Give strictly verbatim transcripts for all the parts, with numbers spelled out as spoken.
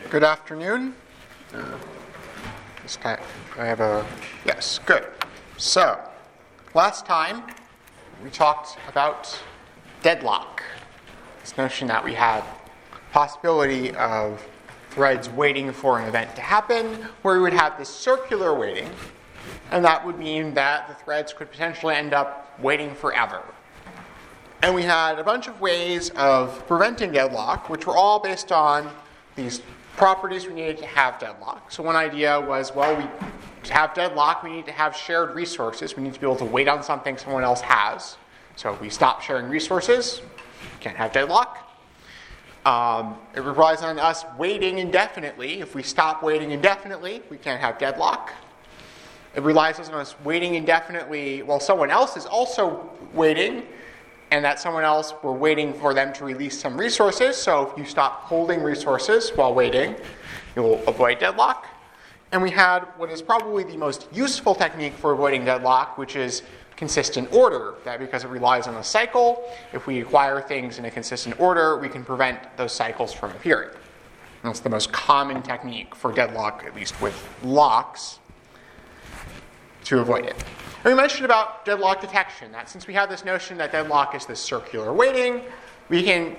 Good afternoon. Uh, this time I have a yes. Good. So, last time we talked about deadlock. This notion that we had possibility of threads waiting for an event to happen, where we would have this circular waiting, and that would mean that the threads could potentially end up waiting forever. And we had a bunch of ways of preventing deadlock, which were all based on these properties we needed to have deadlock. So one idea was, well, we to have deadlock, we need to have shared resources. We need to be able to wait on something someone else has. So if we stop sharing resources, we can't have deadlock. Um, it relies on us waiting indefinitely. If we stop waiting indefinitely, we can't have deadlock. It relies on us waiting indefinitely while someone else is also waiting, and that someone else, we're waiting for them to release some resources. So if you stop holding resources while waiting, you'll avoid deadlock. And we had what is probably the most useful technique for avoiding deadlock, which is consistent order. That because it relies on a cycle, if we acquire things in a consistent order, we can prevent those cycles from appearing. That's the most common technique for deadlock, at least with locks, to avoid it. And we mentioned about deadlock detection, that since we have this notion that deadlock is this circular waiting, we can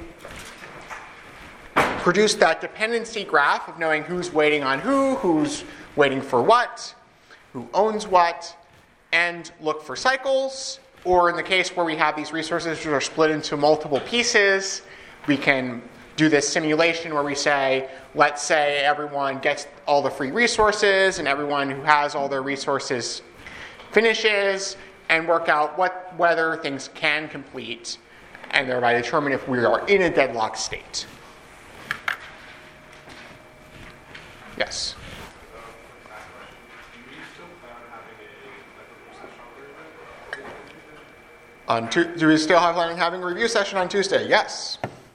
produce that dependency graph of knowing who's waiting on who, who's waiting for what, who owns what, and look for cycles. Or in the case where we have these resources which are split into multiple pieces, we can do this simulation where we say, let's say everyone gets all the free resources and everyone who has all their resources finishes, and work out what whether things can complete, and thereby determine if we are in a deadlock state. Yes? On tu- do we still have planning having a review session on Tuesday? Yes.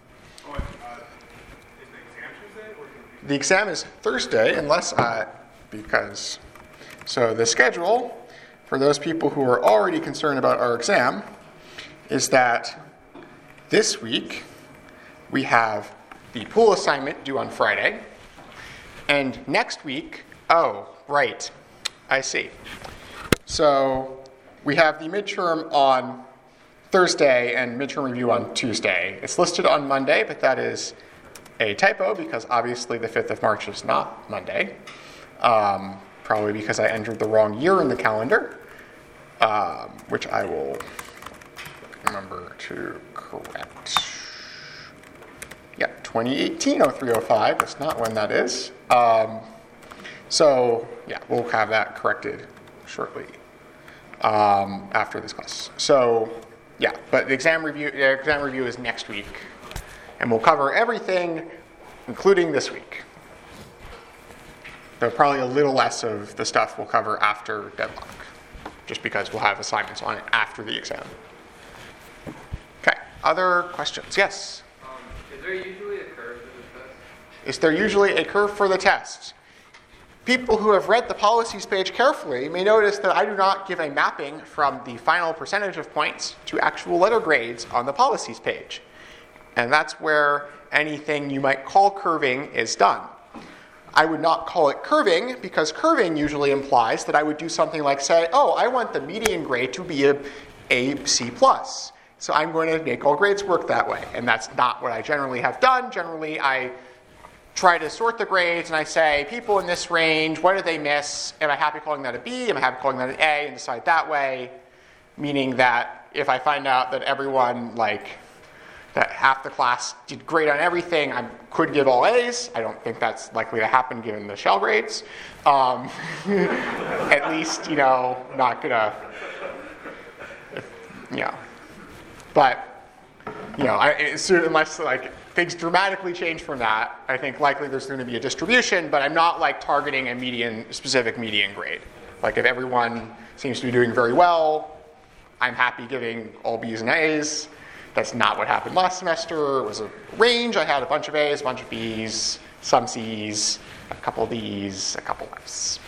The exam is Thursday, unless I, because, so the schedule, for those people who are already concerned about our exam, is that this week we have the pool assignment due on Friday, and next week, oh, right, I see. So we have the midterm on Thursday and midterm review on Tuesday. It's listed on Monday, but that is a typo because obviously the fifth of March is not Monday. Um, probably because I entered the wrong year in the calendar, um, which I will remember to correct. Yeah, twenty eighteen oh three oh five, that's not when that is. Um, so, yeah, we'll have that corrected shortly um, after this class. So, yeah, but the exam review, the exam review is next week, and we'll cover everything, including this week. So probably a little less of the stuff we'll cover after deadlock, just because we'll have assignments on it after the exam. Okay, other questions? Yes? Um, is there usually a curve for the test? Is there usually a curve for the test? People who have read the policies page carefully may notice that I do not give a mapping from the final percentage of points to actual letter grades on the policies page. And that's where anything you might call curving is done. I would not call it curving because curving usually implies that I would do something like say, oh, I want the median grade to be a, a C plus. So I'm going to make all grades work that way. And that's not what I generally have done. Generally, I try to sort the grades and I say, people in this range, what did they miss? Am I happy calling that a B? Am I happy calling that an A? And decide that way, meaning that if I find out that everyone, like, that half the class did great on everything, I could give all A's. I don't think that's likely to happen given the shell grades. Um, at least, you know, not gonna, you know. But, you know, I, it's, unless like things dramatically change from that, I think likely there's going to be a distribution, but I'm not like targeting a median, specific median grade. Like if everyone seems to be doing very well, I'm happy giving all B's and A's. That's not what happened last semester. It was a range. I had a bunch of A's, a bunch of B's, some C's, a couple of D's, a couple F's.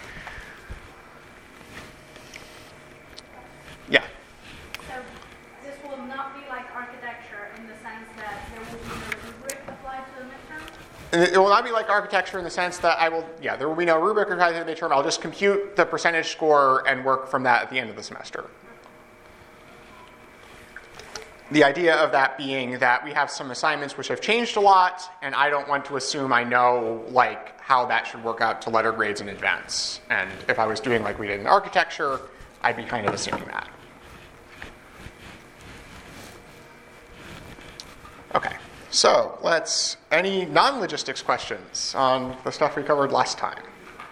Yeah? So this will not be like architecture in the sense that there will be no rubric applied to the midterm? And it will not be like architecture in the sense that I will, yeah, there will be no rubric or kind of term. I'll just compute the percentage score and work from that at the end of the semester. The idea of that being that we have some assignments which have changed a lot, and I don't want to assume I know like how that should work out to letter grades in advance. And if I was doing like we did in architecture, I'd be kind of assuming that. Okay, so let's, any non-logistics questions on the stuff we covered last time?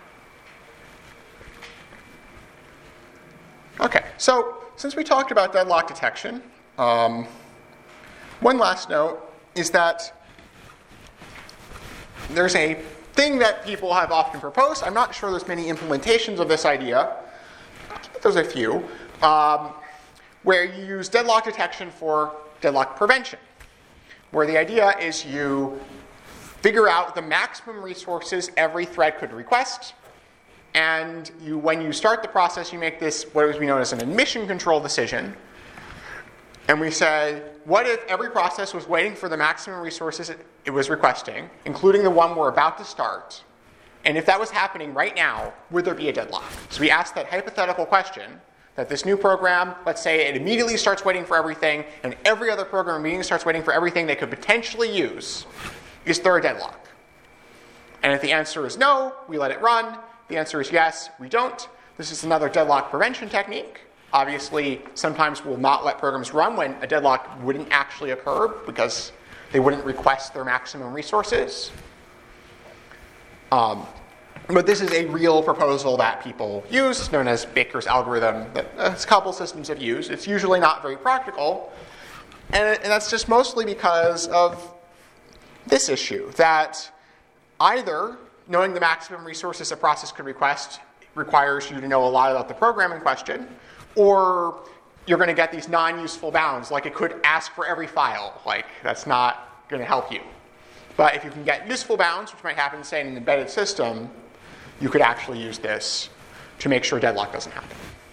Okay, so since we talked about deadlock detection, um, one last note is that there's a thing that people have often proposed. I'm not sure there's many implementations of this idea, but there's a few, um, where you use deadlock detection for deadlock prevention, where the idea is you figure out the maximum resources every thread could request, and you, when you start the process, you make this what would be known as an admission control decision. And we said, what if every process was waiting for the maximum resources it, it was requesting, including the one we're about to start? And if that was happening right now, would there be a deadlock? So we asked that hypothetical question, that this new program, let's say it immediately starts waiting for everything, and every other program immediately starts waiting for everything they could potentially use. Is there a deadlock? And if the answer is no, we let it run. The answer is yes, we don't. This is another deadlock prevention technique. Obviously, sometimes we'll not let programs run when a deadlock wouldn't actually occur because they wouldn't request their maximum resources. Um, but this is a real proposal that people use. It's known as Baker's algorithm that a couple systems have used. It's usually not very practical. And, and that's just mostly because of this issue, that either knowing the maximum resources a process could request requires you to know a lot about the program in question, or you're going to get these non-useful bounds, like it could ask for every file. Like, that's not going to help you. But if you can get useful bounds, which might happen, say, in an embedded system, you could actually use this to make sure deadlock doesn't happen.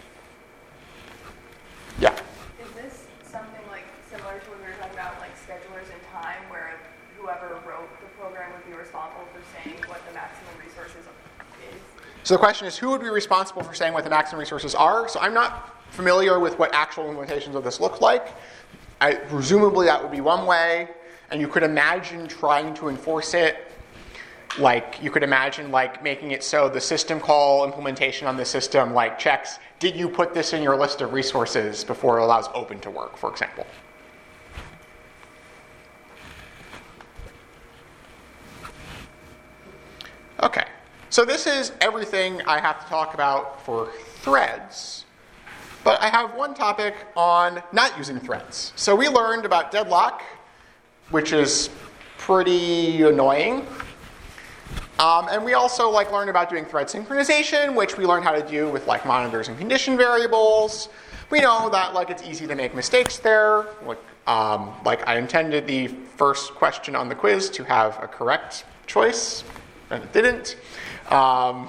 Yeah? Is this something like similar to when we were talking about like schedulers in time, where whoever wrote the program would be responsible for saying what the maximum resources is? So the question is, who would be responsible for saying what the maximum resources are? So I'm not familiar with what actual implementations of this look like. I, presumably that would be one way, and you could imagine trying to enforce it. Like, you could imagine like making it so the system call implementation on the system like checks, did you put this in your list of resources before it allows open to work, for example. Okay, so this is everything I have to talk about for threads. But I have one topic on not using threads. So we learned about deadlock, which is pretty annoying. Um, and we also like learned about doing thread synchronization, which we learned how to do with like monitors and condition variables. We know that like it's easy to make mistakes there. Like, um, like I intended the first question on the quiz to have a correct choice, and it didn't. Um,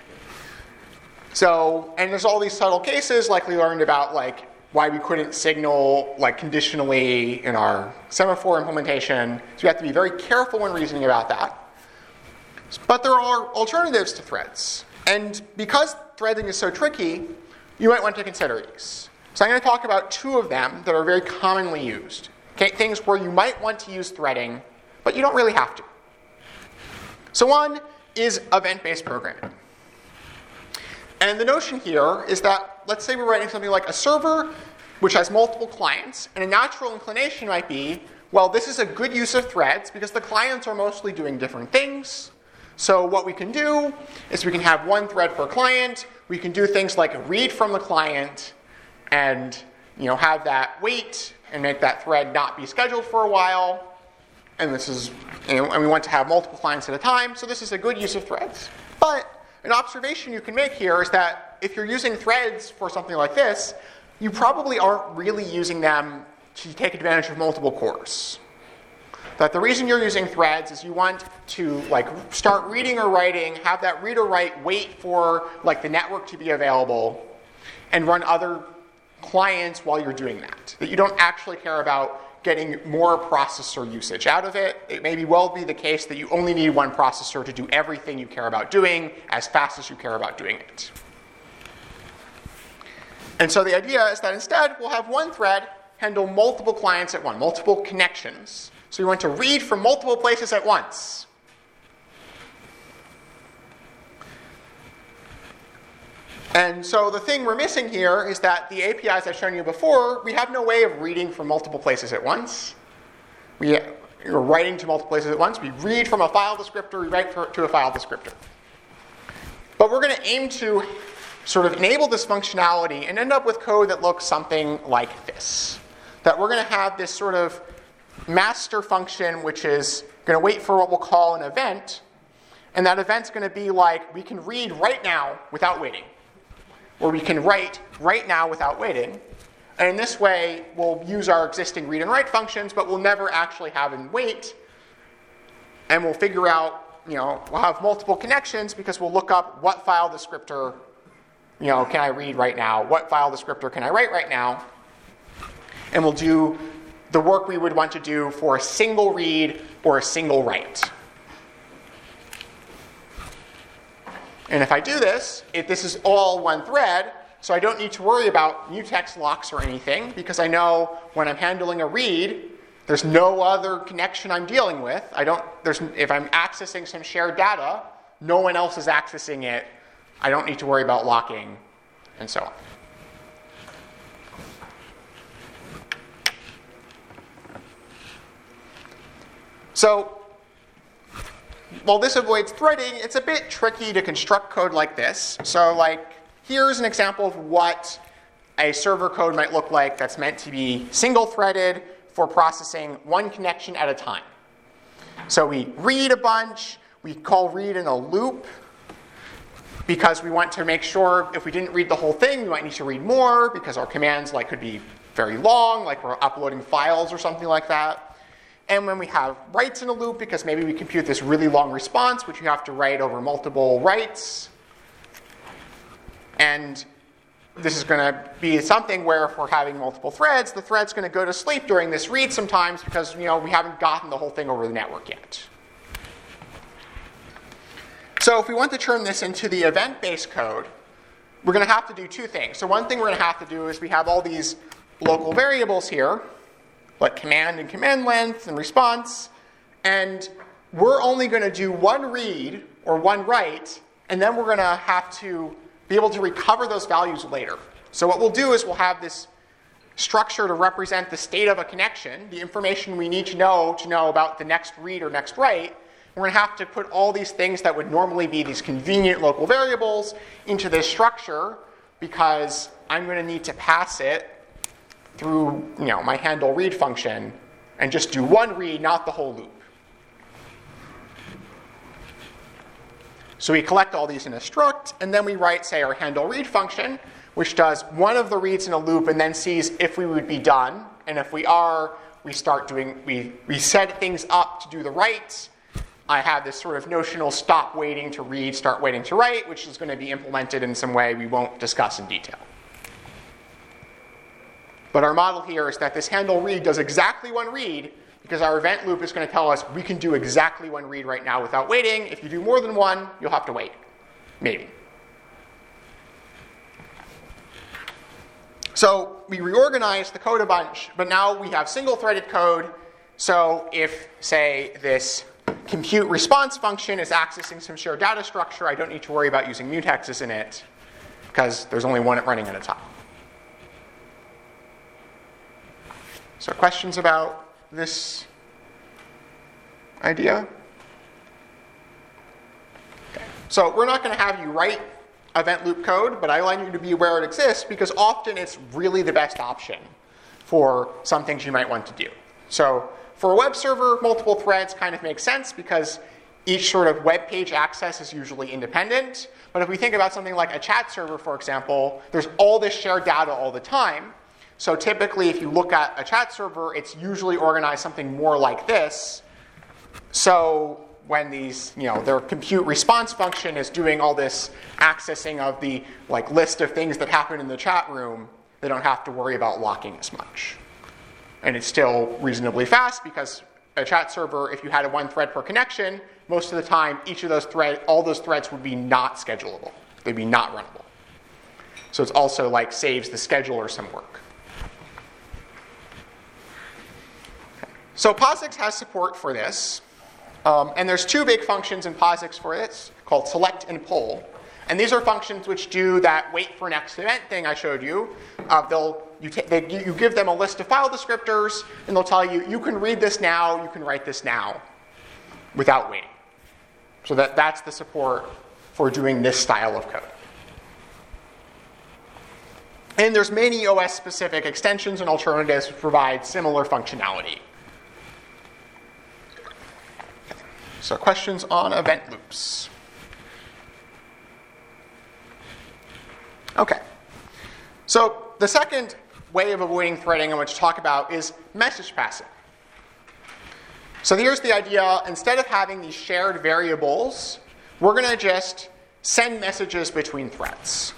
So, and there's all these subtle cases, like we learned about like why we couldn't signal like conditionally in our semaphore implementation. So we have to be very careful when reasoning about that. But there are alternatives to threads. And because threading is so tricky, you might want to consider these. So I'm going to talk about two of them that are very commonly used. Okay, things where you might want to use threading, but you don't really have to. So one is event-based programming. And the notion here is that, let's say we're writing something like a server which has multiple clients, and a natural inclination might be, well, this is a good use of threads because the clients are mostly doing different things. So what we can do is we can have one thread per client. We can do things like read from the client and you know, have that wait and make that thread not be scheduled for a while. And this is, you know, and we want to have multiple clients at a time, so this is a good use of threads. But an observation you can make here is that if you're using threads for something like this, you probably aren't really using them to take advantage of multiple cores. That the reason you're using threads is you want to like start reading or writing, have that read or write wait for like the network to be available, and run other clients while you're doing that. That you don't actually care about getting more processor usage out of it. It may well be the case that you only need one processor to do everything you care about doing as fast as you care about doing it. And so the idea is that instead we'll have one thread handle multiple clients at once, multiple connections. So we want to read from multiple places at once. And so the thing we're missing here is that the A P Is I've shown you before, we have no way of reading from multiple places at once. We are writing to multiple places at once. We read from a file descriptor, we write for, to a file descriptor. But we're going to aim to sort of enable this functionality and end up with code that looks something like this. That we're going to have this sort of master function which is going to wait for what we'll call an event. And that event's going to be like, we can read right now without waiting. Or we can write right now without waiting. And in this way, we'll use our existing read and write functions, but we'll never actually have them wait. And we'll figure out, you know, we'll have multiple connections because we'll look up what file descriptor, you know, can I read right now? What file descriptor can I write right now? And we'll do the work we would want to do for a single read or a single write. And if I do this, if this is all one thread, so I don't need to worry about mutex locks or anything, because I know when I'm handling a read, there's no other connection I'm dealing with. I don't, there's, if I'm accessing some shared data, no one else is accessing it. I don't need to worry about locking, and so on. So, while this avoids threading, it's a bit tricky to construct code like this. So like, here's an example of what a server code might look like that's meant to be single-threaded for processing one connection at a time. So we read a bunch. We call read in a loop because we want to make sure if we didn't read the whole thing, we might need to read more because our commands like could be very long, like we're uploading files or something like that. And when we have writes in a loop, because maybe we compute this really long response, which you have to write over multiple writes. And this is going to be something where if we're having multiple threads, the thread's going to go to sleep during this read sometimes because, you know, we haven't gotten the whole thing over the network yet. So if we want to turn this into the event-based code, we're going to have to do two things. So one thing we're going to have to do is we have all these local variables here, like command and command length and response, and we're only going to do one read or one write, and then we're going to have to be able to recover those values later. So what we'll do is we'll have this structure to represent the state of a connection, the information we need to know to know about the next read or next write. We're going to have to put all these things that would normally be these convenient local variables into this structure because I'm going to need to pass it through, you know, my handle read function and just do one read, not the whole loop. So we collect all these in a struct, and then we write, say, our handle read function, which does one of the reads in a loop and then sees if we would be done. And if we are, we start doing, we, we set things up to do the writes. I have this sort of notional stop waiting to read, start waiting to write, which is going to be implemented in some way we won't discuss in detail. But our model here is that this handle read does exactly one read because our event loop is going to tell us we can do exactly one read right now without waiting. If you do more than one, you'll have to wait. Maybe. So we reorganized the code a bunch, but now we have single-threaded code. So if, say, this compute response function is accessing some shared data structure, I don't need to worry about using mutexes in it because there's only one running at a time. So questions about this idea? Okay. So we're not going to have you write event loop code, but I like you to be aware it exists because often it's really the best option for some things you might want to do. So for a web server, multiple threads kind of makes sense because each sort of web page access is usually independent. But if we think about something like a chat server, for example, there's all this shared data all the time. So typically, if you look at a chat server, it's usually organized something more like this. So when these, you know, their compute response function is doing all this accessing of the like list of things that happen in the chat room, they don't have to worry about locking as much. And it's still reasonably fast because a chat server, if you had a one thread per connection, most of the time, each of those threads, all those threads would be not schedulable. They'd be not runnable. So it's also like saves the scheduler some work. Okay. So POSIX has support for this. Um, and there's two big functions in POSIX for this called select and poll. And these are functions which do that wait for next event thing I showed you. Uh, they'll, you, ta- they, you give them a list of file descriptors, and they'll tell you, you can read this now, you can write this now, without waiting. So that, that's the support for doing this style of code. And there's many O S-specific extensions and alternatives which provide similar functionality. So questions on event loops. Okay. So the second way of avoiding threading I want to talk about is message passing. So here's the idea. Instead of having these shared variables, we're going to just send messages between threads.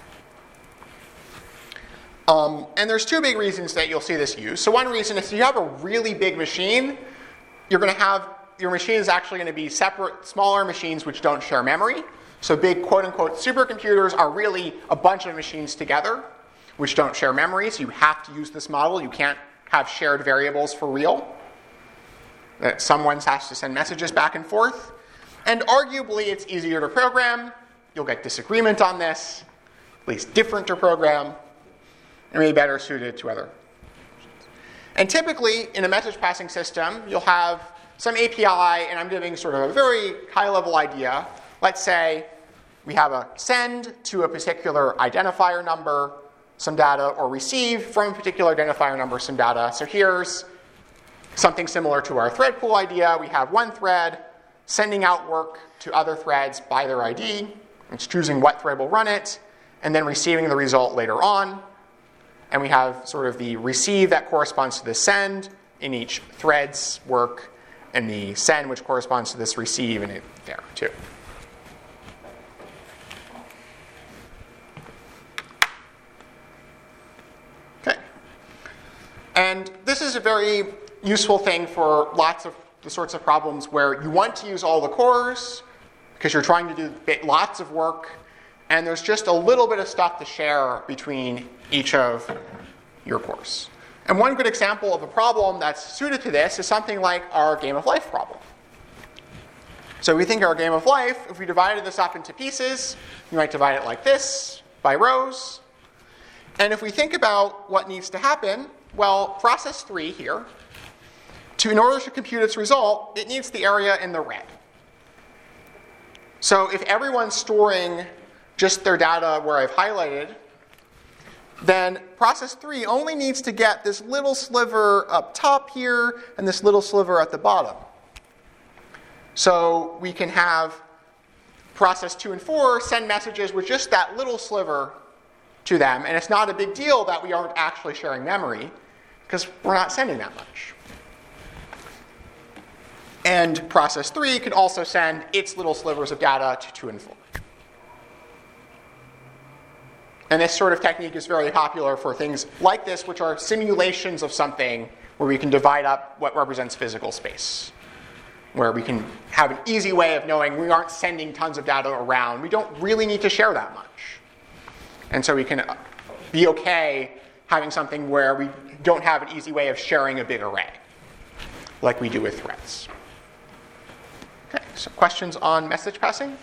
Um, and there's two big reasons that you'll see this used. So one reason is if you have a really big machine, you're going to have your machine is actually going to be separate, smaller machines which don't share memory. So big quote-unquote supercomputers are really a bunch of machines together which don't share memory. So you have to use this model. You can't have shared variables for real. That someone has to send messages back and forth. And arguably, it's easier to program. You'll get disagreement on this, at least different to program, and maybe better suited to other. And typically, in a message passing system, you'll have some A P I, and I'm giving sort of a very high-level idea. Let's say we have a send to a particular identifier number, some data, or receive from a particular identifier number, some data. So here's something similar to our thread pool idea. We have one thread sending out work to other threads by their I D. It's choosing what thread will run it, and then receiving the result later on. And we have sort of the receive that corresponds to the send in each thread's work, and the send which corresponds to this receive in it there too. Okay. And this is a very useful thing for lots of the sorts of problems where you want to use all the cores because you're trying to do lots of work, and there's just a little bit of stuff to share between each of your cores. And one good example of a problem that's suited to this is something like our game of life problem. So we think our game of life, if we divided this up into pieces, you might divide it like this, by rows. And if we think about what needs to happen, well, process three here, to, in order to compute its result, it needs the area in the red. So if everyone's storing just their data where I've highlighted, then process three only needs to get this little sliver up top here and this little sliver at the bottom. So we can have process two and four send messages with just that little sliver to them, and it's not a big deal that we aren't actually sharing memory because we're not sending that much. And process three can also send its little slivers of data to two and four. And this sort of technique is very popular for things like this, which are simulations of something where we can divide up what represents physical space, where we can have an easy way of knowing we aren't sending tons of data around. We don't really need to share that much. And so we can be okay having something where we don't have an easy way of sharing a big array, like we do with threads. Okay, so questions on message passing?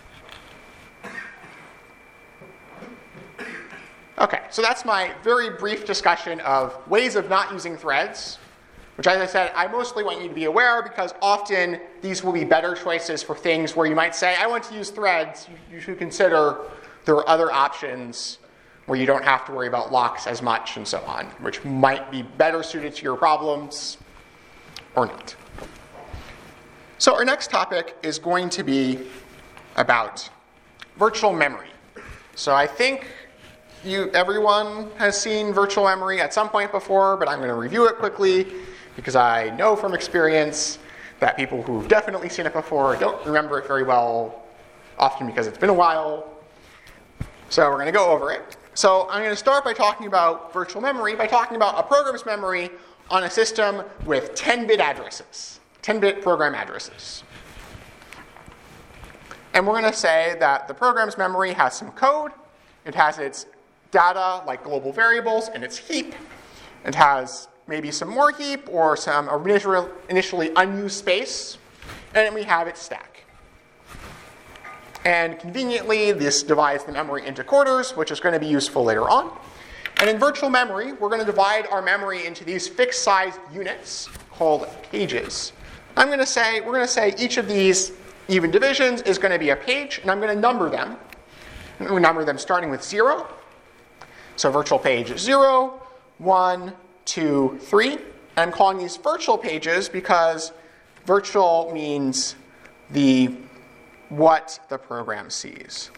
Okay, so that's my very brief discussion of ways of not using threads, which, as I said, I mostly want you to be aware because often these will be better choices for things where you might say, I want to use threads. You, you should consider there are other options where you don't have to worry about locks as much and so on, which might be better suited to your problems or not. So our next topic is going to be about virtual memory. So I think You, everyone has seen virtual memory at some point before, but I'm going to review it quickly because I know from experience that people who've definitely seen it before don't remember it very well, often because it's been a while. So we're going to go over it. So I'm going to start by talking about virtual memory, by talking about a program's memory on a system with ten-bit addresses, ten-bit program addresses. And we're going to say that the program's memory has some code. It has its data, like global variables, and its heap. It has maybe some more heap or some initially unused space. And then we have its stack. And conveniently, this divides the memory into quarters, which is going to be useful later on. And in virtual memory, we're going to divide our memory into these fixed-sized units called pages. I'm going to say, we're going to say each of these even divisions is going to be a page, and I'm going to number them. I'm going to number them starting with zero. So virtual page zero, one, two, three. And I'm calling these virtual pages because virtual means the what the program sees.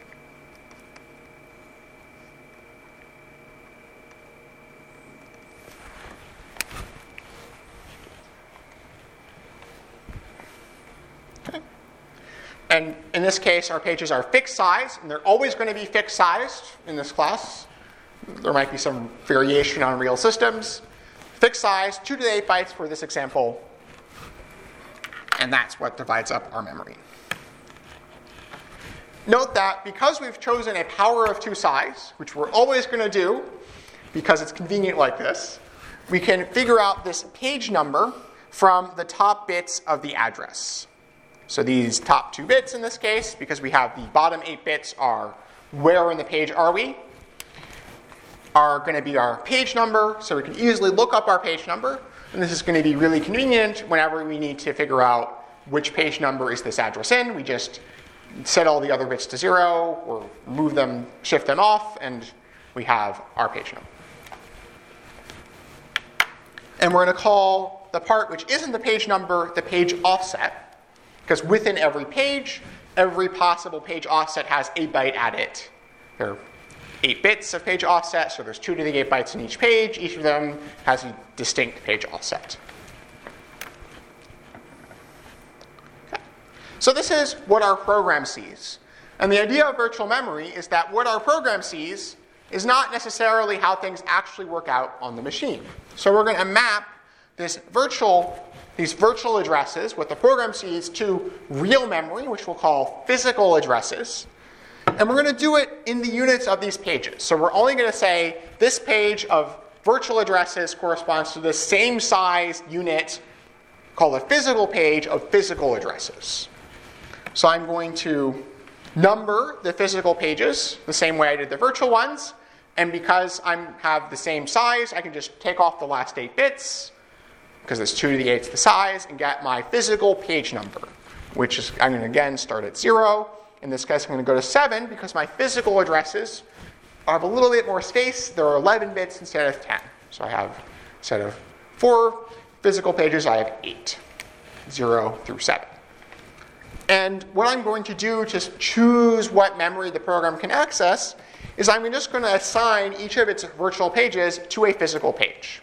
Okay. And in this case, our pages are fixed size, and they're always going to be fixed sized in this class. There might be some variation on real systems. Fixed size, two to the eight bytes for this example. And that's what divides up our memory. Note that because we've chosen a power of two size, which we're always going to do because it's convenient like this, we can figure out this page number from the top bits of the address. So these top two bits in this case, because we have the bottom eight bits are where in the page are we, are going to be our page number. So we can easily look up our page number. And this is going to be really convenient whenever we need to figure out which page number is this address in. We just set all the other bits to zero, or move them, shift them off, and we have our page number. And we're going to call the part which isn't the page number the page offset, because within every page, every possible page offset has a byte at it. There are eight bits of page offset, so there's two to the eight bytes in each page. Each of them has a distinct page offset. Okay. So this is what our program sees. And the idea of virtual memory is that what our program sees is not necessarily how things actually work out on the machine. So we're going to map this virtual, these virtual addresses, what the program sees, to real memory, which we'll call physical addresses. And we're going to do it in the units of these pages. So we're only going to say this page of virtual addresses corresponds to the same size unit called a physical page of physical addresses. So I'm going to number the physical pages the same way I did the virtual ones. And because I have the same size, I can just take off the last eight bits, because it's two to the eighth the size, and get my physical page number, which is, I'm going to again start at zero. In this case, I'm going to go to seven, because my physical addresses have a little bit more space. There are eleven bits instead of ten. So I have, instead of four physical pages, I have eight, zero through seven. And what I'm going to do to choose what memory the program can access is I'm just going to assign each of its virtual pages to a physical page.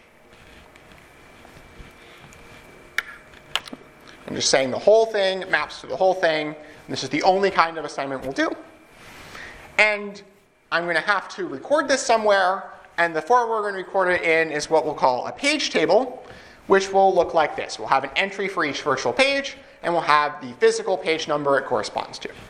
I'm just saying the whole thing maps to the whole thing. And this is the only kind of assignment we'll do. And I'm going to have to record this somewhere. And the form we're going to record it in is what we'll call a page table, which will look like this. We'll have an entry for each virtual page, and we'll have the physical page number it corresponds to.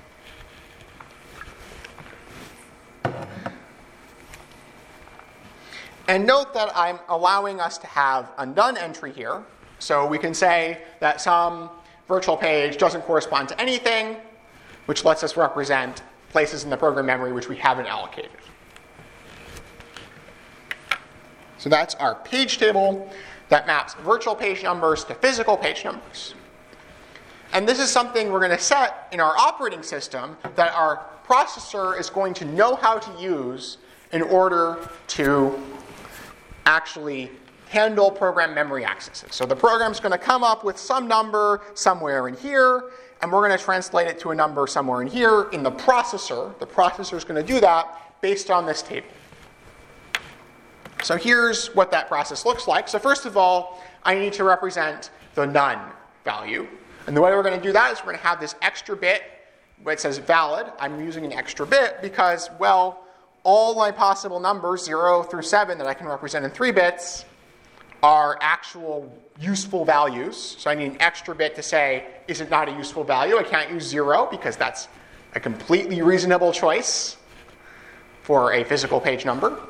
And note that I'm allowing us to have undone entry here. So we can say that some virtual page doesn't correspond to anything, which lets us represent places in the program memory which we haven't allocated. So that's our page table that maps virtual page numbers to physical page numbers. And this is something we're going to set in our operating system that our processor is going to know how to use in order to actually handle program memory accesses. So the program's going to come up with some number somewhere in here, and we're going to translate it to a number somewhere in here in the processor. The processor is going to do that based on this table. So here's what that process looks like. So first of all, I need to represent the none value. And the way we're going to do that is we're going to have this extra bit where it says valid. I'm using an extra bit because, well, all my possible numbers, zero through seven, that I can represent in three bits, are actual useful values. So I need an extra bit to say, is it not a useful value? I can't use zero because that's a completely reasonable choice for a physical page number.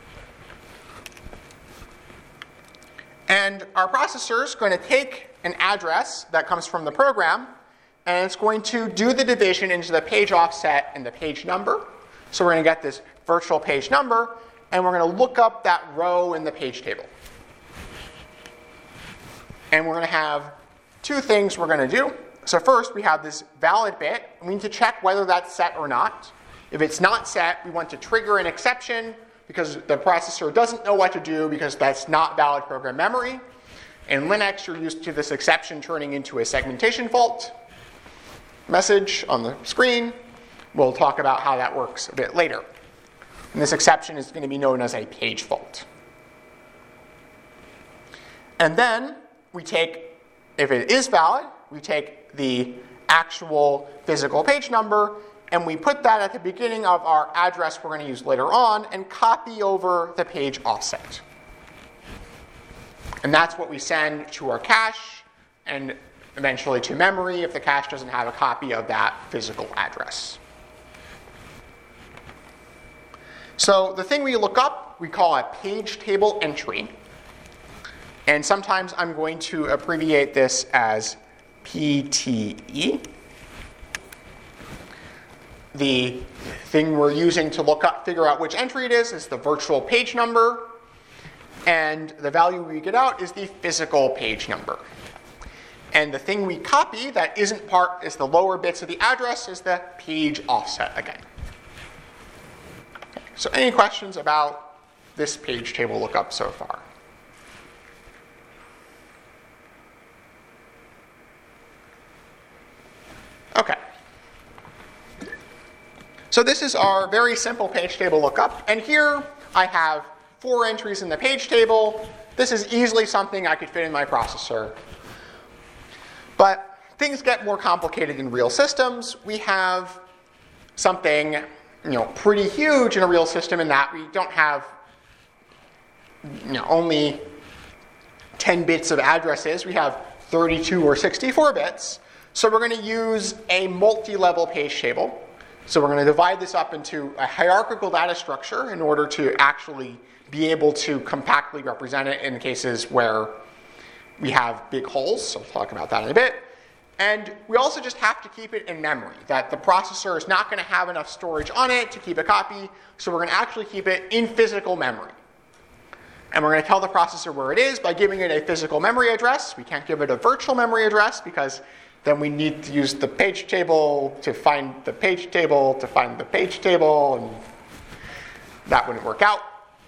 And our processor is going to take an address that comes from the program, and it's going to do the division into the page offset and the page number. So we're going to get this virtual page number, and we're going to look up that row in the page table. And we're going to have two things we're going to do. So first, we have this valid bit. We need to check whether that's set or not. If it's not set, we want to trigger an exception because the processor doesn't know what to do because that's not valid program memory. In Linux, you're used to this exception turning into a segmentation fault message on the screen. We'll talk about how that works a bit later. And this exception is going to be known as a page fault. And then we take, if it is valid, we take the actual physical page number and we put that at the beginning of our address we're going to use later on and copy over the page offset. And that's what we send to our cache and eventually to memory if the cache doesn't have a copy of that physical address. So the thing we look up, we call a page table entry. And sometimes I'm going to abbreviate this as P T E. The thing we're using to look up, figure out which entry it is, is the virtual page number. And the value we get out is the physical page number. And the thing we copy that isn't part, is the lower bits of the address, is the page offset again. Okay, so any questions about this page table lookup so far? Okay. So this is our very simple page table lookup. And here I have four entries in the page table. This is easily something I could fit in my processor. But things get more complicated in real systems. We have something, you know, pretty huge in a real system in that we don't have, you know, only ten bits of addresses. We have thirty-two or sixty-four bits. So we're going to use a multi-level page table. So we're going to divide this up into a hierarchical data structure in order to actually be able to compactly represent it in cases where we have big holes. So we'll talk about that in a bit. And we also just have to keep it in memory, that the processor is not going to have enough storage on it to keep a copy. So we're going to actually keep it in physical memory. And we're going to tell the processor where it is by giving it a physical memory address. We can't give it a virtual memory address because then we need to use the page table to find the page table to find the page table, and that wouldn't work out.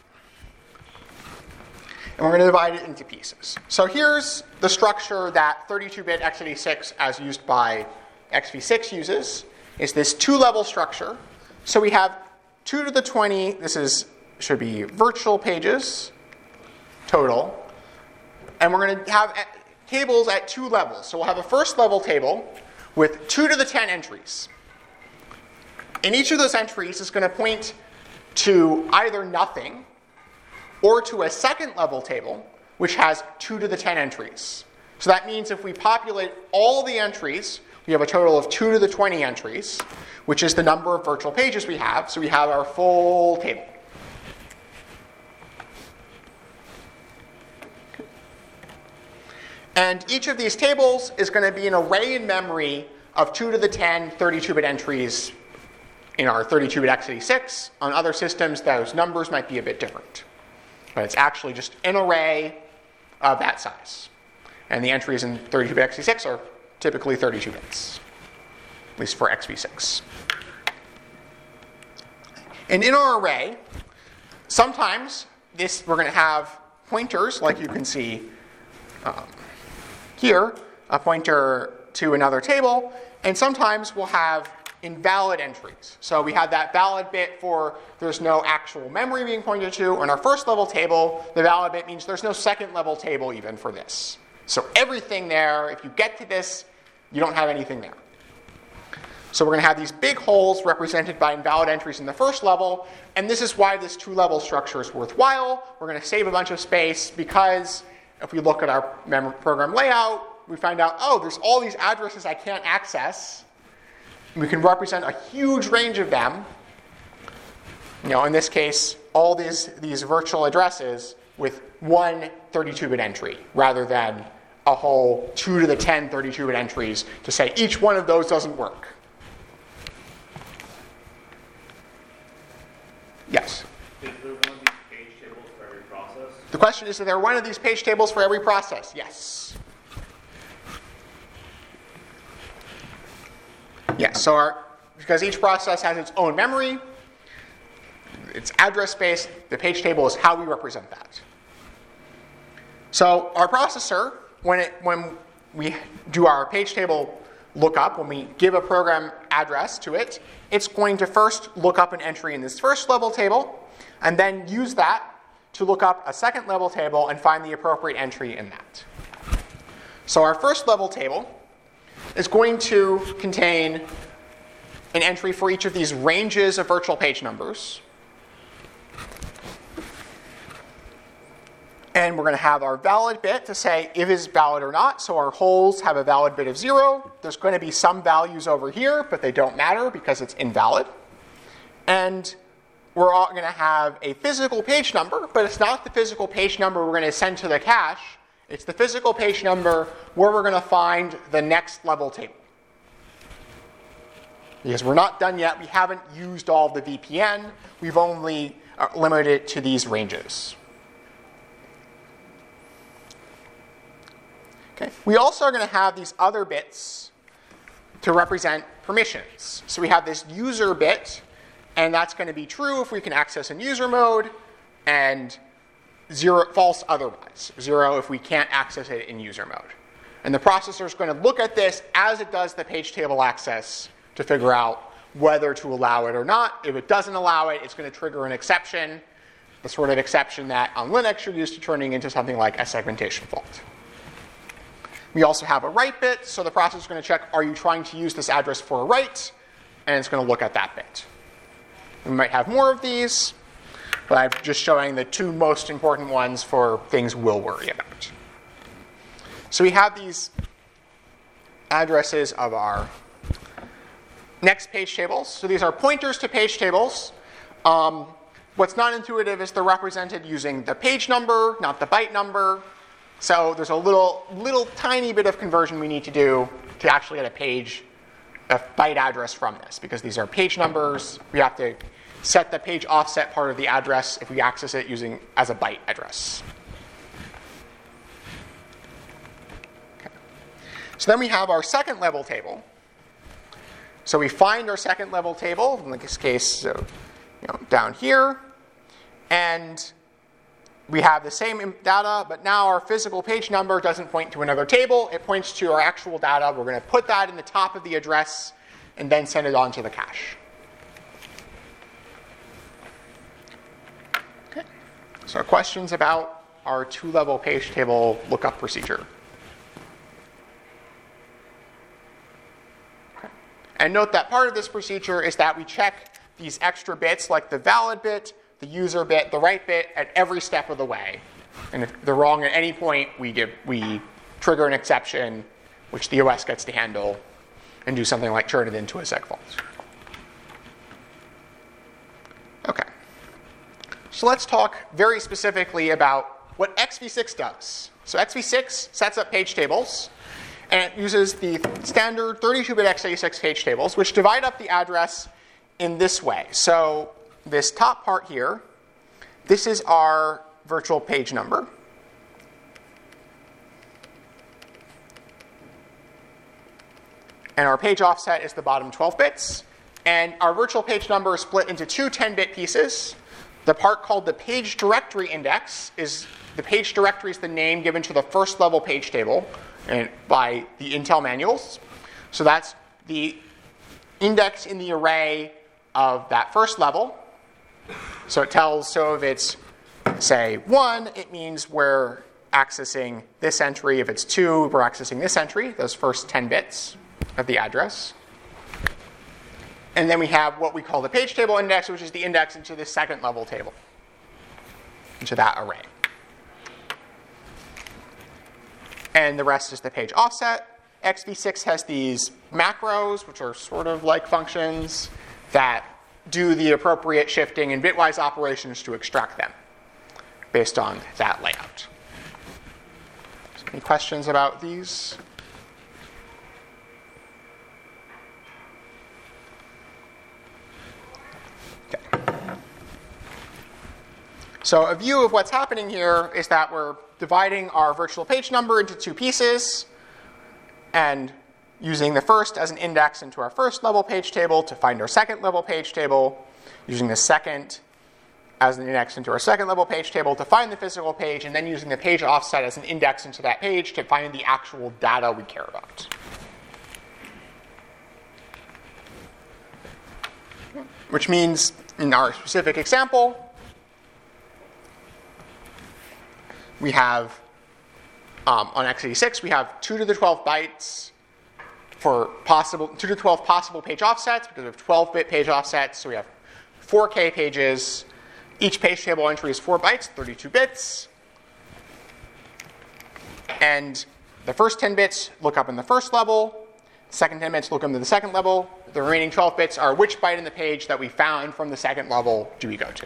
And we're going to divide it into pieces. So here's the structure that thirty-two bit x eighty-six, as used by x v six, uses. Is this two-level structure. So we have two to the twenty. This is should be virtual pages total. And we're going to have tables at two levels. So we'll have a first level table with two to the ten entries. And each of those entries is going to point to either nothing or to a second level table which has two to the ten entries. So that means if we populate all the entries, we have a total of two to the twenty entries, which is the number of virtual pages we have. So we have our full table. And each of these tables is going to be an array in memory of two to the ten thirty-two bit entries in our thirty-two bit x eighty-six. On other systems, those numbers might be a bit different. But it's actually just an array of that size. And the entries in thirty-two bit x eighty-six are typically thirty-two bits, at least for x v six. And in our array, sometimes this we're going to have pointers, like you can see um, here, a pointer to another table, and sometimes we'll have invalid entries. So we have that valid bit for there's no actual memory being pointed to. In our first level table, the valid bit means there's no second level table even for this. So everything there, if you get to this, you don't have anything there. So we're going to have these big holes represented by invalid entries in the first level, and this is why this two-level structure is worthwhile. We're going to save a bunch of space because if we look at our memory program layout, we find out, oh, there's all these addresses I can't access. We can represent a huge range of them. You know, in this case, all these, these virtual addresses with one thirty-two bit entry, rather than a whole two to the ten thirty-two bit entries to say each one of those doesn't work. Yes? Is there one of these page tables for every process? The question is, is there one of these page tables for every process? Yes. Yes, so our, because each process has its own memory, its address space, the page table is how we represent that. So our processor, when it when we do our page table lookup, when we give a program address to it, it's going to first look up an entry in this first level table, and then use that to look up a second level table and find the appropriate entry in that. So our first level table is going to contain an entry for each of these ranges of virtual page numbers. And we're going to have our valid bit to say if it's valid or not. So our holes have a valid bit of zero. There's going to be some values over here, but they don't matter because it's invalid. And we're all going to have a physical page number, but it's not the physical page number we're going to send to the cache. It's the physical page number where we're going to find the next level table. Because we're not done yet. We haven't used all of the V P N. We've only uh, limited it to these ranges. Okay. We also are going to have these other bits to represent permissions. So we have this user bit, and that's going to be true if we can access in user mode, and zero, false otherwise. Zero if we can't access it in user mode. And the processor is going to look at this as it does the page table access to figure out whether to allow it or not. If it doesn't allow it, it's going to trigger an exception, the sort of exception that on Linux you're used to turning into something like a segmentation fault. We also have a write bit, so the processor is going to check, are you trying to use this address for a write? And it's going to look at that bit. We might have more of these, but I'm just showing the two most important ones for things we'll worry about. So we have these addresses of our next page tables. So these are pointers to page tables. Um, what's not intuitive is they're represented using the page number, not the byte number. So there's a little, little tiny bit of conversion we need to do to actually get a page, a byte address from this, because these are page numbers. We have to set the page offset part of the address if we access it using as a byte address. Okay. So then we have our second level table. So we find our second level table, in this case, so, you know, down here, and we have the same data, but now our physical page number doesn't point to another table. It points to our actual data. We're going to put that in the top of the address and then send it on to the cache. Okay. So questions about our two-level page table lookup procedure? Okay. And note that part of this procedure is that we check these extra bits, like the valid bit, the user bit, the write bit, at every step of the way. And if they're wrong at any point, we give we trigger an exception, which the O S gets to handle, and do something like turn it into a segfault. Okay. So let's talk very specifically about what X V six does. So X V six sets up page tables, and it uses the standard thirty-two bit x eighty-six page tables, which divide up the address in this way. So this top part here, this is our virtual page number. And our page offset is the bottom twelve bits. And our virtual page number is split into two ten bit pieces. The part called the page directory index is the page directory is the name given to the first level page table and by the Intel manuals. So that's the index in the array of that first level. So it tells, so if it's, say, one, it means we're accessing this entry. If it's two, we're accessing this entry, those first ten bits of the address. And then we have what we call the page table index, which is the index into the second level table, into that array. and the rest is the page offset. X v six has these macros, which are sort of like functions that do the appropriate shifting and bitwise operations to extract them based on that layout. So any questions about these? So a view of what's happening here is that we're dividing our virtual page number into two pieces and using the first as an index into our first level page table to find our second level page table, using the second as an index into our second level page table to find the physical page, and then using the page offset as an index into that page to find the actual data we care about. Which means in our specific example, we have, um, on x eighty-six, we have two to the twelve bytes for possible, two to the twelve possible page offsets because we have twelve bit page offsets. So we have four K pages. Each page table entry is four bytes, thirty-two bits. And the first ten bits look up in the first level. The second ten bits look into the second level. The remaining twelve bits are which byte in the page that we found from the second level do we go to.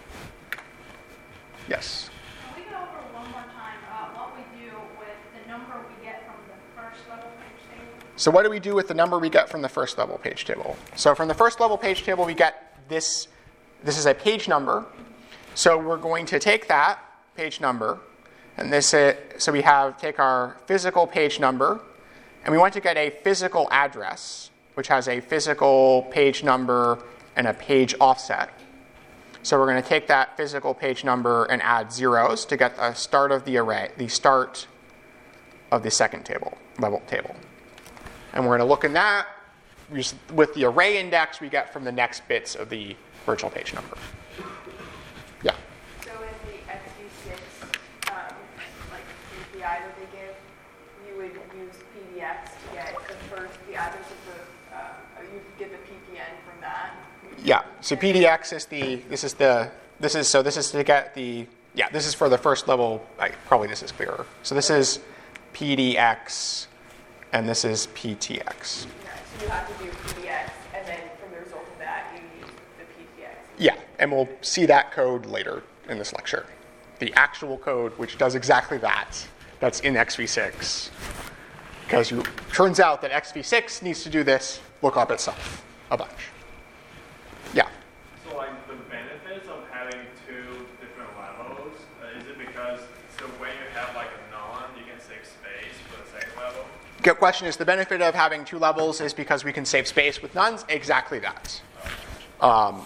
Yes? Can we go over one more time uh, what we do with the number we get from the first level page table? So what do we do with the number we get from the first level page table? So from the first level page table, we get this. This is a page number. So we're going to take that page number, and this is, so we have take our physical page number, and we want to get a physical address, which has a physical page number and a page offset. So we're going to take that physical page number and add zeros to get the start of the array, the start of the second table, level table. And we're going to look in that with the array index we get from the next bits of the virtual page number. Yeah. So in the x v six, um, like A P I that they give, you would use P D X to get the first, the address of the, uh, you could get the P P N from that. Yeah. So P D X is the, this is the, this is, so this is to get the, yeah, this is for the first level, I, probably this is clearer. So this is P D X, and this is P T X. Yeah, so you have to do P D X, and then from the result of that, you use the P T X. Yeah, and we'll see that code later in this lecture. The actual code, which does exactly that, that's in x v six. Because it turns out that x v six needs to do this lookup itself a bunch. Yeah. So like the benefits of having two different levels, uh, is it because so when you have like a non, you can save space for the second level? Good question. Is the benefit of having two levels is because we can save space with nuns? Exactly that. Um,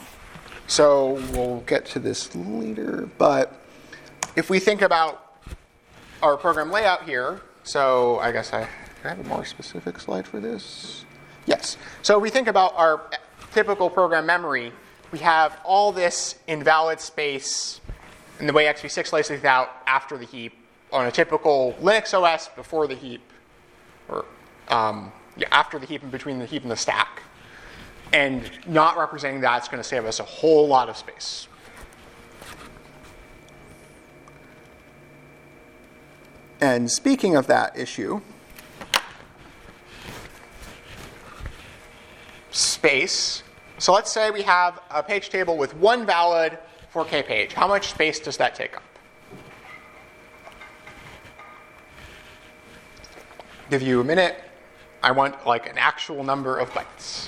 so we'll get to this later, but if we think about our program layout here, so I guess I, I have a more specific slide for this. Yes. So we think about our typical program memory. We have all this invalid space in the way x v six lays it out after the heap on a typical Linux O S before the heap, or um, yeah, after the heap and between the heap and the stack. And not representing that is going to save us a whole lot of space. And speaking of that issue, space. So let's say we have a page table with one valid four K page. How much space does that take up? Give you a minute. I want like an actual number of bytes.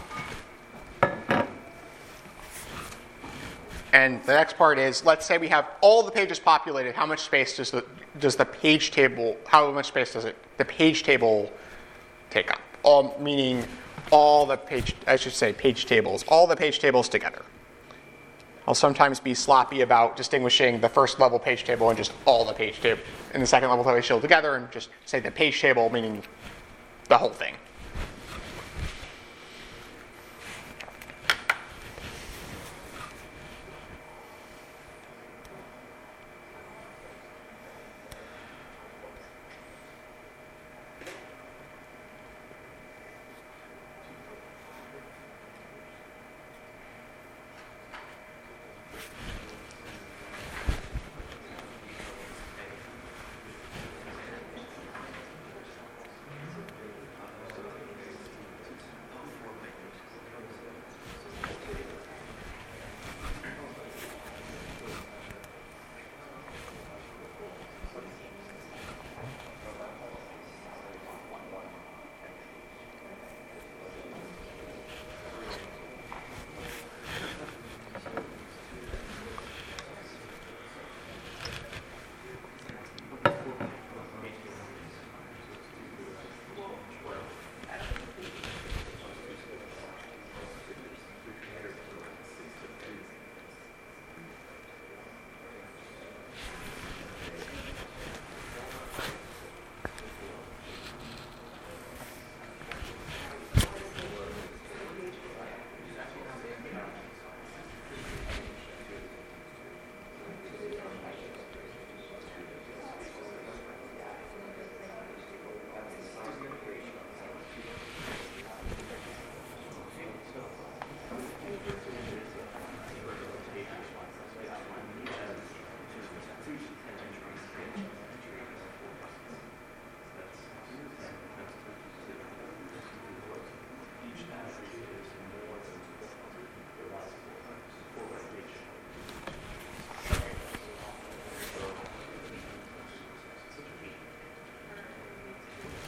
And the next part is, let's say we have all the pages populated. How much space does the does the page table? How much space does it the page table take up? All meaning all the page. I should say page tables. All the page tables together. I'll sometimes be sloppy about distinguishing the first level page table and just all the page table, and the second level page table together, and just say the page table meaning the whole thing.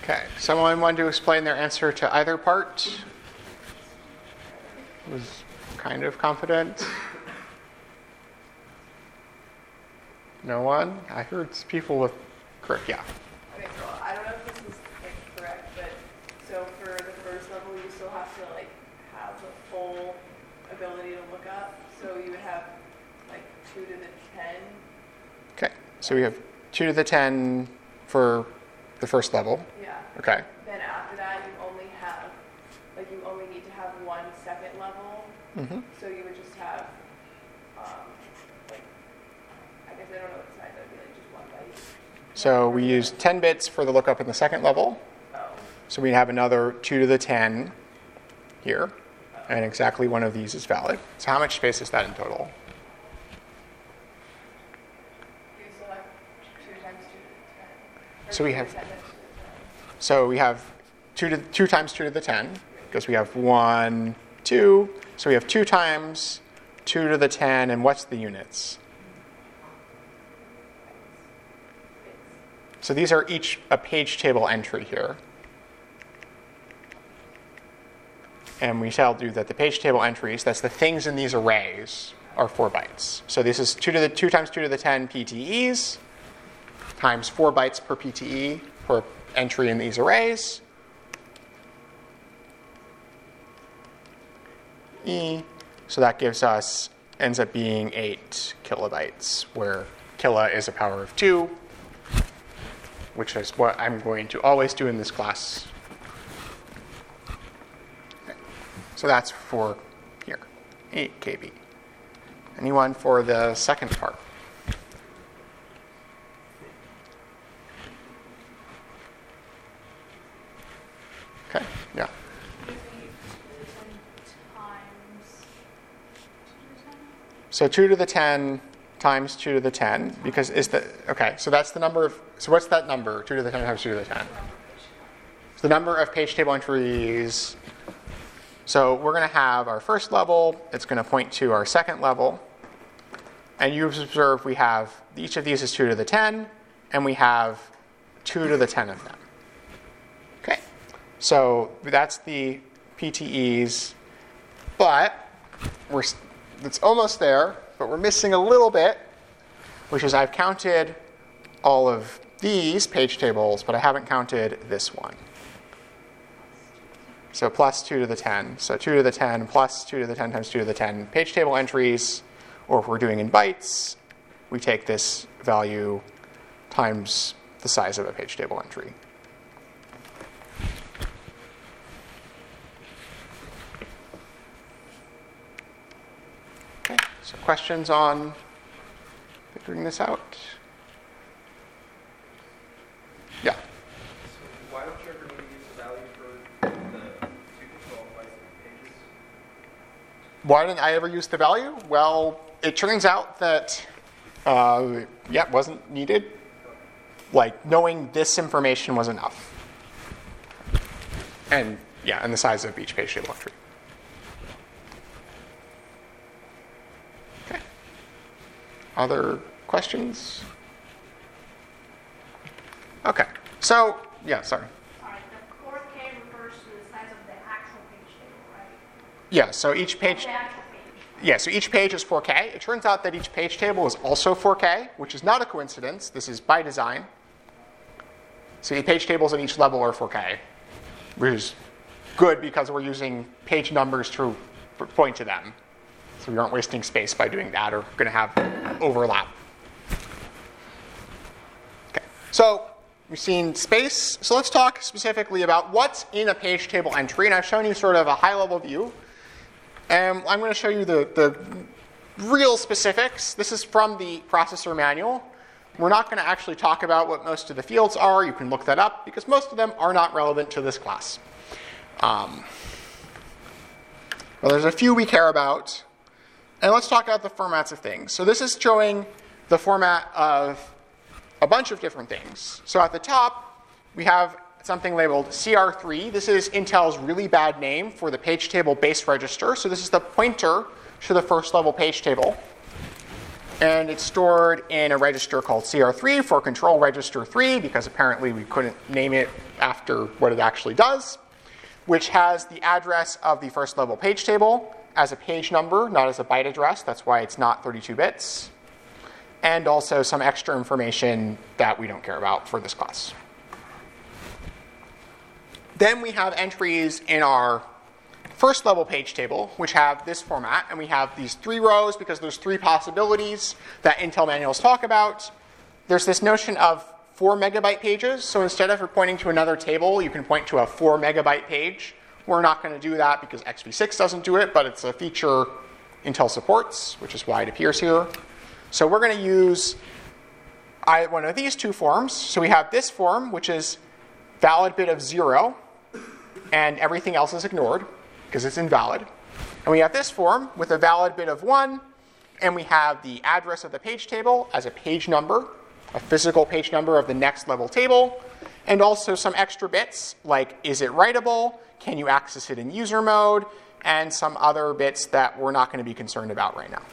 Okay, someone want to explain their answer to either part? Was kind of confident. No one? I heard people with correct, yeah. Okay, so I don't know if this is like correct, but so for the first level, you still have to like have the full ability to look up. So you would have like two to the ten. Okay, so we have two to the ten for the first level. Yeah. Okay. Then after that, you only have like you only need to have one second level. Mm-hmm. So you would just have um, like I guess I don't know what size that would be, like just one byte. So we use ten bits for the lookup in the second level. Oh. So we have another two to the ten here. And exactly one of these is valid. So how much space is that in total? You still have two times two to the ten. Or So we two to have- the ten times two to the ten. So we have two to two times two to the ten, because we have one, two. So we have two times two to the ten, and what's the units? So these are each a page table entry here. And we shall do that the page table entries, that's the things in these arrays, are four bytes. So this is two to the two times two to the ten P T Es times four bytes per P T E per entry in these arrays. E. So that gives us, ends up being eight kilobytes, where kilo is a power of two, which is what I'm going to always do in this class. Okay. So that's for here, eight K B. Anyone for the second part? Okay, yeah. So two to the ten times two to the ten, because is the, okay, so that's the number of, so what's that number? two to the ten times two to the ten. So the number of page table entries. So we're going to have our first level, it's going to point to our second level. And you observe we have, each of these is two to the ten, and we have two to the ten of them. Okay, so that's the P T Es, but we're, it's almost there, but we're missing a little bit, which is I've counted all of these page tables, but I haven't counted this one. So plus two to the ten. So two to the ten plus two to the ten times two to the ten page table entries, or if we're doing in bytes, we take this value times the size of a page table entry. Okay, so questions on figuring this out? Yeah. So why don't you ever need to use the value for the two to twelve bytes pages? Why didn't I ever use the value? Well, it turns out that, uh, yeah, it wasn't needed. Like, knowing this information was enough. And, yeah, and the size of each page table entry. Okay. Other questions? Okay. So, yeah, sorry. All right, the core K refers to the size of the actual page table, right? Yeah, so each page... The actual page. Yeah, so each page is four K. It turns out that each page table is also four K, which is not a coincidence. This is by design. So the page tables at each level are four K, which is good because we're using page numbers to point to them. So we aren't wasting space by doing that or going to have overlap. Okay, so we've seen space. So let's talk specifically about what's in a page table entry. And I've shown you sort of a high-level view. And I'm going to show you the, the real specifics. This is from the processor manual. We're not going to actually talk about what most of the fields are. You can look that up because most of them are not relevant to this class. Um, well, there's a few we care about. And let's talk about the formats of things. So this is showing the format of a bunch of different things. So at the top, we have something labeled C R three. This is Intel's really bad name for the page table base register. So this is the pointer to the first level page table. And it's stored in a register called C R three for control register three, because apparently we couldn't name it after what it actually does, which has the address of the first level page table as a page number, not as a byte address. That's why it's not thirty-two bits. And also some extra information that we don't care about for this class. Then we have entries in our first level page table, which have this format, and we have these three rows because there's three possibilities that Intel manuals talk about. There's this notion of four megabyte pages, so instead of pointing to another table, you can point to a four megabyte page. We're not going to do that because X V six doesn't do it, but it's a feature Intel supports, which is why it appears here. So we're going to use one of these two forms. So we have this form, which is valid bit of zero, and everything else is ignored because it's invalid. And we have this form with a valid bit of one, and we have the address of the page table as a page number, a physical page number of the next level table, and also some extra bits like is it writable, can you access it in user mode, and some other bits that we're not going to be concerned about right now.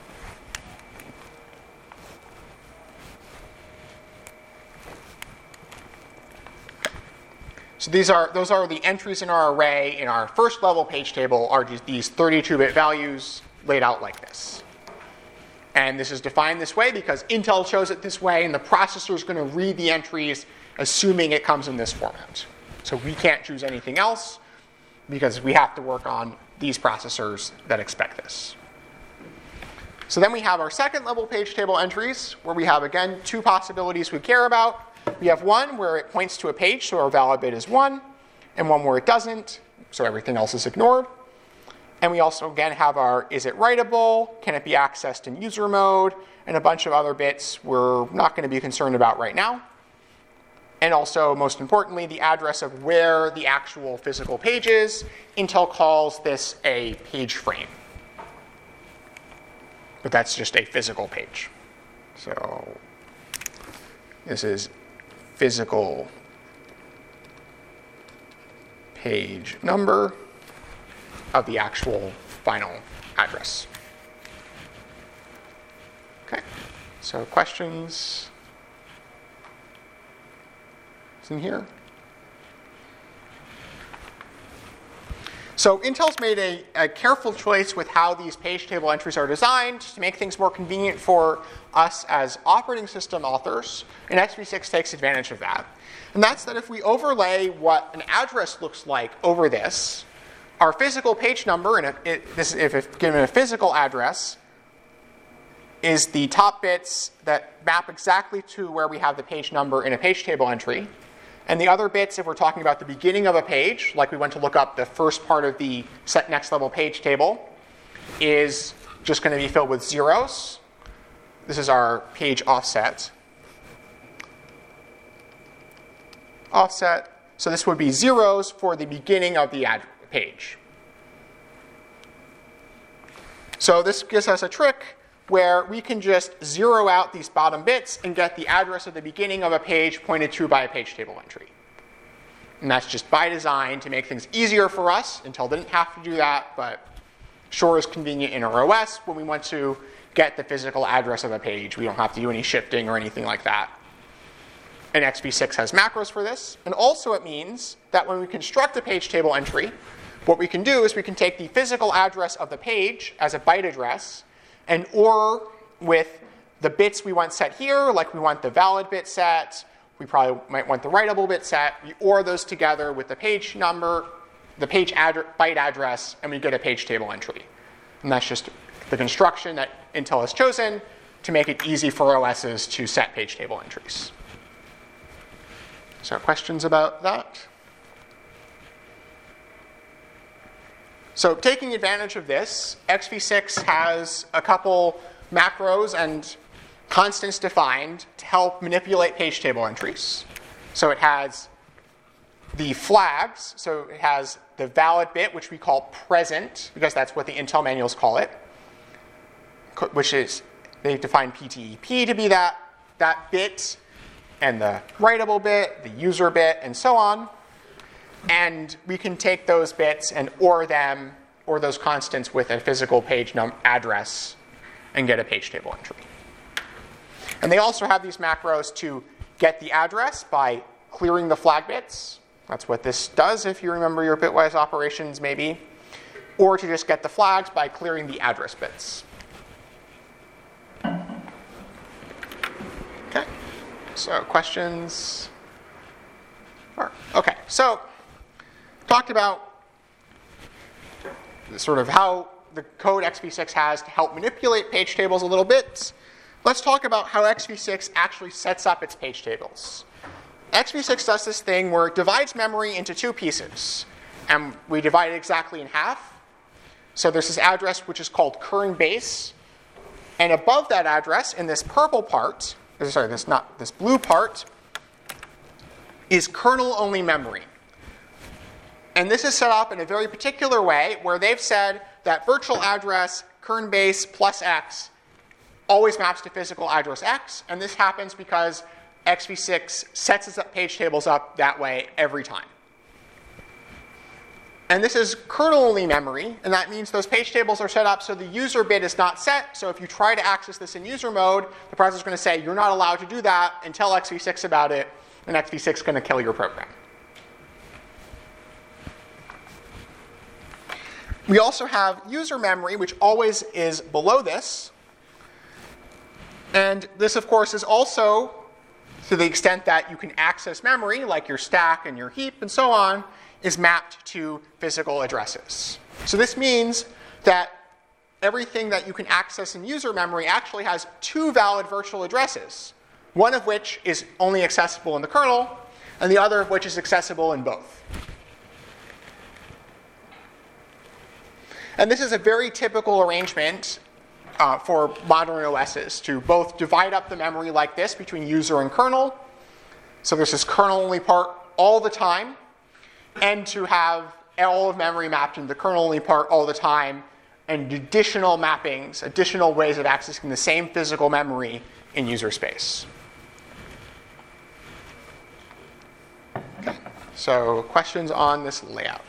So these are, those are the entries in our array in our first level page table are just these thirty-two bit values laid out like this. And this is defined this way because Intel chose it this way, and the processor is going to read the entries assuming it comes in this format. So we can't choose anything else because we have to work on these processors that expect this. So then we have our second level page table entries where we have, again, two possibilities we care about. We have one where it points to a page, so our valid bit is one, and one where it doesn't, so everything else is ignored. And we also, again, have our is it writable, can it be accessed in user mode, and a bunch of other bits we're not going to be concerned about right now. And also, most importantly, the address of where the actual physical page is. Intel calls this a page frame. But that's just a physical page. So this is physical page number of the actual final address. Okay, so questions in here? So Intel's made a, a careful choice with how these page table entries are designed to make things more convenient for us as operating system authors, and X V six takes advantage of that. And that's that if we overlay what an address looks like over this, our physical page number, and if, it, this, if it's given a physical address, is the top bits that map exactly to where we have the page number in a page table entry. And the other bits, if we're talking about the beginning of a page, like we went to look up the first part of the set next level page table, is just going to be filled with zeros. This is our page offset. Offset. So this would be zeros for the beginning of the ad page. So this gives us a trick where we can just zero out these bottom bits and get the address of the beginning of a page pointed to by a page table entry. And that's just by design to make things easier for us. Intel didn't have to do that, but sure is convenient in our O S when we want to get the physical address of a page. We don't have to do any shifting or anything like that. And X V six has macros for this. And also it means that when we construct a page table entry, what we can do is we can take the physical address of the page as a byte address, and or with the bits we want set here, like we want the valid bit set, we probably might want the writable bit set, we or those together with the page number, the page ad- byte address, and we get a page table entry. And that's just the construction that Intel has chosen to make it easy for O Ss to set page table entries. So questions about that? So taking advantage of this, X V six has a couple macros and constants defined to help manipulate page table entries. So it has the flags. So it has the valid bit, which we call present, because that's what the Intel manuals call it, which is, they define P T E P to be that, that bit, and the writable bit, the user bit, and so on. And we can take those bits and or them, or those constants with a physical page num- address, and get a page table entry. And they also have these macros to get the address by clearing the flag bits. That's what this does if you remember your bitwise operations maybe. Or to just get the flags by clearing the address bits. Okay, so questions? Okay, so talked about sort of how the code x v six has to help manipulate page tables a little bit. Let's talk about how x v six actually sets up its page tables. x v six does this thing where it divides memory into two pieces. And we divide it exactly in half. So there's this address which is called current base. And above that address, in this purple part, sorry, this not this blue part, is kernel-only memory. And this is set up in a very particular way where they've said that virtual address current base plus x always maps to physical address x. And this happens because x v six sets its page tables up that way every time. And this is kernel-only memory, and that means those page tables are set up so the user bit is not set. So if you try to access this in user mode, the processor is going to say, you're not allowed to do that, and tell x v six about it, and x v six is going to kill your program. We also have user memory, which always is below this. And this, of course, is also, to the extent that you can access memory, like your stack and your heap and so on, is mapped to physical addresses. So this means that everything that you can access in user memory actually has two valid virtual addresses, one of which is only accessible in the kernel, and the other of which is accessible in both. And this is a very typical arrangement uh, for modern O Ss to both divide up the memory like this between user and kernel. So there's this kernel-only part all the time, and to have all of memory mapped into the kernel-only part all the time, and additional mappings, additional ways of accessing the same physical memory in user space. Okay, so questions on this layout?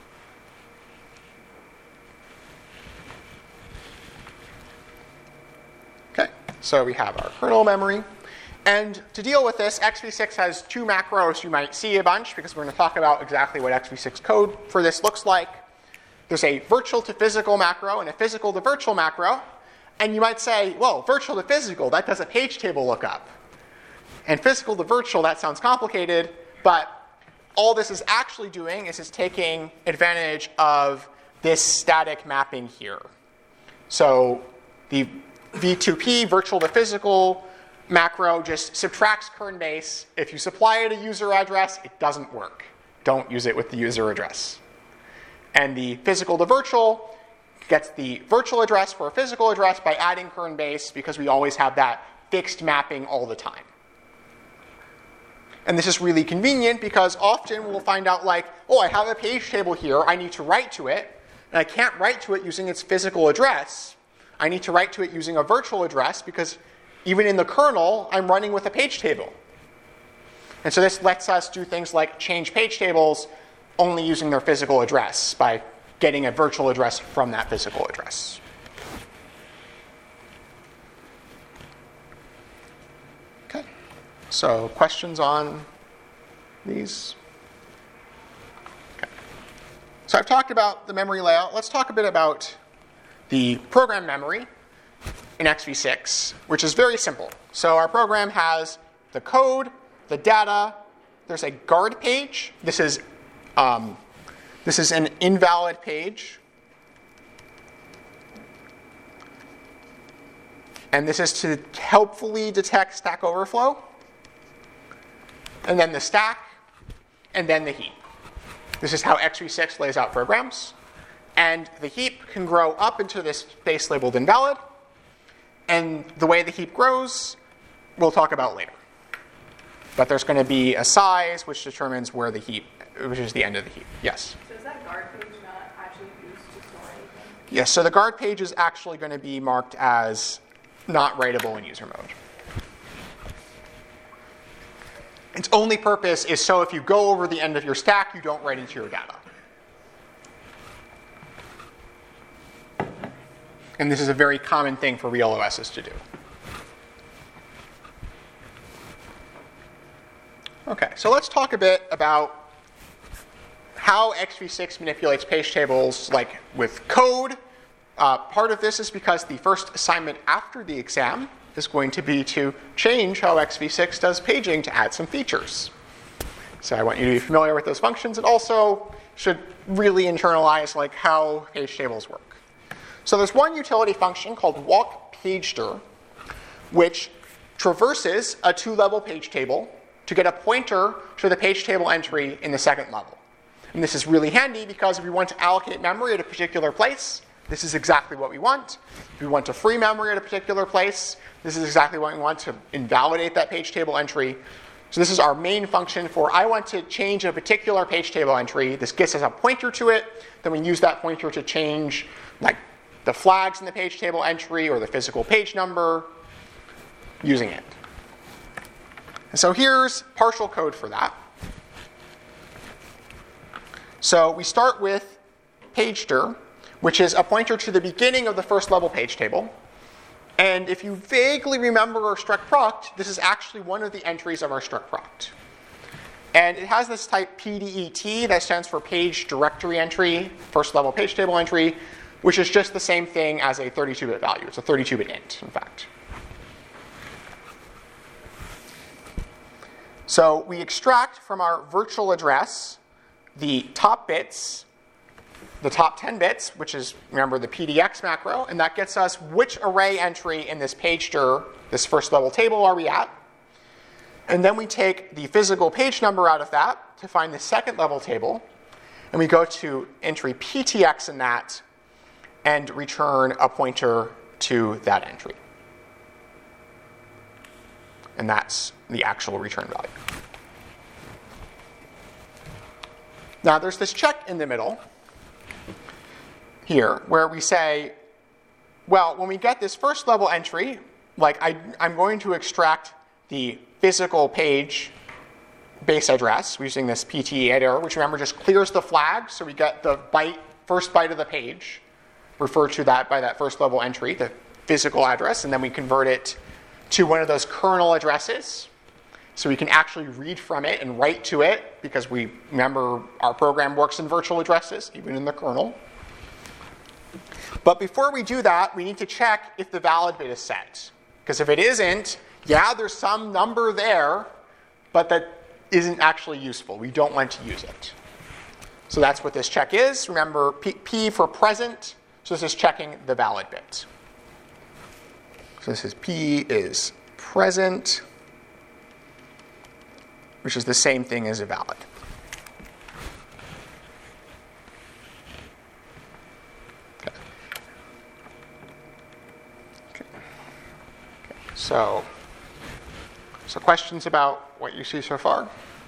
Okay, so we have our kernel memory. And to deal with this, x v six has two macros you might see a bunch, because we're going to talk about exactly what x v six code for this looks like. There's a virtual to physical macro and a physical to virtual macro. And you might say, well, virtual to physical, that does a page table lookup. And physical to virtual, that sounds complicated. But all this is actually doing is it's taking advantage of this static mapping here. So the v two p, virtual to physical, macro just subtracts current base. If you supply it a user address, it doesn't work. Don't use it with the user address. And the physical to virtual gets the virtual address for a physical address by adding current base, because we always have that fixed mapping all the time. And this is really convenient because often we'll find out like, oh, I have a page table here. I need to write to it. And I can't write to it using its physical address. I need to write to it using a virtual address because even in the kernel, I'm running with a page table. And so this lets us do things like change page tables only using their physical address by getting a virtual address from that physical address. Okay, so questions on these? Okay. So I've talked about the memory layout. Let's talk a bit about the program memory in x v six, which is very simple. So our program has the code, the data, there's a guard page. This is, um, this is an invalid page. And this is to helpfully detect Stack Overflow. And then the stack, and then the heap. This is how x v six lays out programs. And the heap can grow up into this space labeled invalid. And the way the heap grows, we'll talk about later. But there's going to be a size which determines where the heap, which is the end of the heap. Yes? So is that guard page not actually used to store anything? Yes, so the guard page is actually going to be marked as not writable in user mode. Its only purpose is so if you go over the end of your stack, you don't write into your data. And this is a very common thing for real O Ss to do. Okay, so let's talk a bit about how x v six manipulates page tables, like with code. Uh, part of this is because the first assignment after the exam is going to be to change how x v six does paging to add some features. So I want you to be familiar with those functions, and also should really internalize like how page tables work. So there's one utility function called walkPageDir, which traverses a two-level page table to get a pointer to the page table entry in the second level. And this is really handy because if we want to allocate memory at a particular place, this is exactly what we want. If we want to free memory at a particular place, this is exactly what we want to invalidate that page table entry. So this is our main function for I want to change a particular page table entry. This gets us a pointer to it. Then we use that pointer to change like the flags in the page table entry or the physical page number using it. And so here's partial code for that. So we start with PageDir, which is a pointer to the beginning of the first level page table. And if you vaguely remember our struct proct, this is actually one of the entries of our struct proct. And it has this type P D E T that stands for page directory entry, first level page table entry, which is just the same thing as a thirty-two bit value. It's a thirty-two bit int, in fact. So we extract from our virtual address the top bits, the top ten bits, which is, remember, the P D X macro, and that gets us which array entry in this PageDir, this first level table, are we at. And then we take the physical page number out of that to find the second level table, and we go to entry P T X in that and return a pointer to that entry. And that's the actual return value. Now there's this check in the middle here where we say, well, when we get this first level entry, like I, I'm going to extract the physical page base address using this P T E error, which remember just clears the flag, so we get the byte, first byte of the page, refer to that by that first level entry, the physical address, and then we convert it to one of those kernel addresses. So we can actually read from it and write to it, because we remember our program works in virtual addresses, even in the kernel. But before we do that, we need to check if the valid bit is set. Because if it isn't, yeah, there's some number there, but that isn't actually useful. We don't want to use it. So that's what this check is. Remember, P, P for present. So this is checking the valid bit. So this is P is present, which is the same thing as a valid. Okay. Okay. Okay. So, so questions about what you see so far?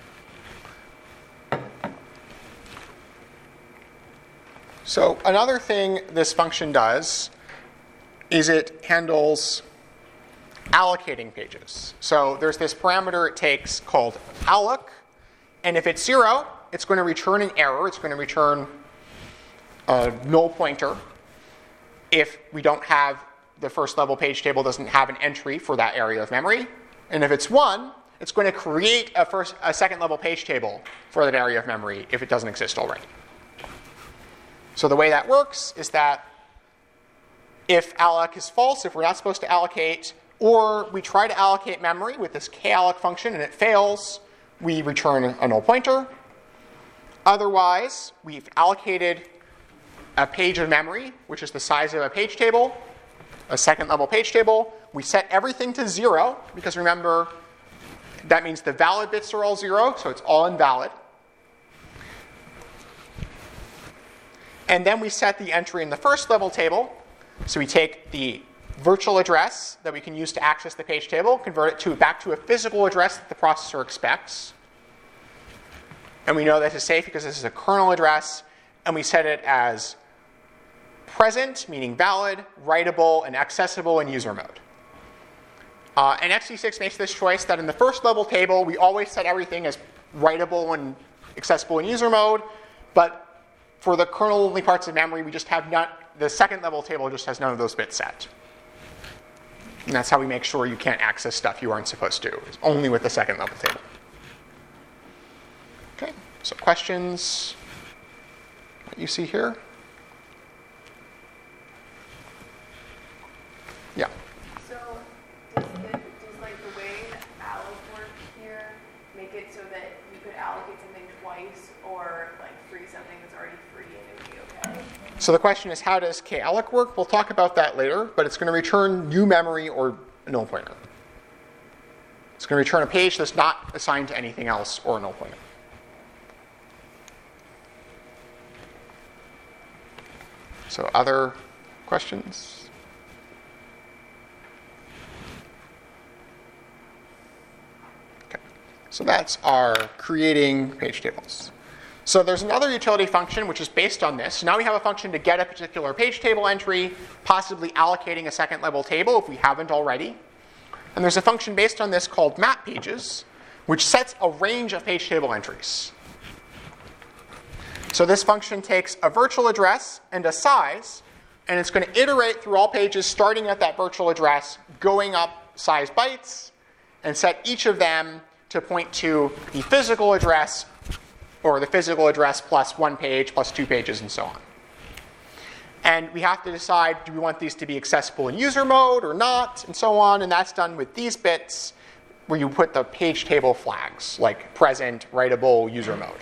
So another thing this function does is it handles allocating pages. So there's this parameter it takes called alloc, and if it's zero, it's going to return an error. It's going to return a null pointer if we don't have the first level page table doesn't have an entry for that area of memory. And if it's one, it's going to create a first, a second level page table for that area of memory if it doesn't exist already. So the way that works is that if alloc is false, if we're not supposed to allocate, or we try to allocate memory with this kalloc function and it fails, we return a null pointer. Otherwise, we've allocated a page of memory, which is the size of a page table, a second level page table. We set everything to zero, because remember, that means the valid bits are all zero, so it's all invalid. And then we set the entry in the first level table. So we take the virtual address that we can use to access the page table, convert it to back to a physical address that the processor expects. And we know this is safe because this is a kernel address, and we set it as present, meaning valid, writable, and accessible in user mode. Uh, and x v six makes this choice that in the first level table, we always set everything as writable and accessible in user mode, but for the kernel-only parts of memory, we just have not, the second level table just has none of those bits set. And that's how we make sure you can't access stuff you aren't supposed to. It's only with the second level table. Okay, so questions that you see here? Yeah. So does, the, does like the way that alloc work here make it so that you could allocate something twice or like free something that's already free and it would be okay? So the question is, how does kalloc work? We'll talk about that later, but it's going to return new memory or a null pointer. It's going to return a page that's not assigned to anything else or a null pointer. So other questions? Okay. So that's our creating page tables. So there's another utility function which is based on this. So now we have a function to get a particular page table entry, possibly allocating a second level table if we haven't already. And there's a function based on this called map pages, which sets a range of page table entries. So this function takes a virtual address and a size, and it's going to iterate through all pages starting at that virtual address, going up size bytes, and set each of them to point to the physical address, or the physical address plus one page, plus two pages, and so on. And we have to decide, do we want these to be accessible in user mode or not, and so on. And that's done with these bits where you put the page table flags, like present, writable, user mode.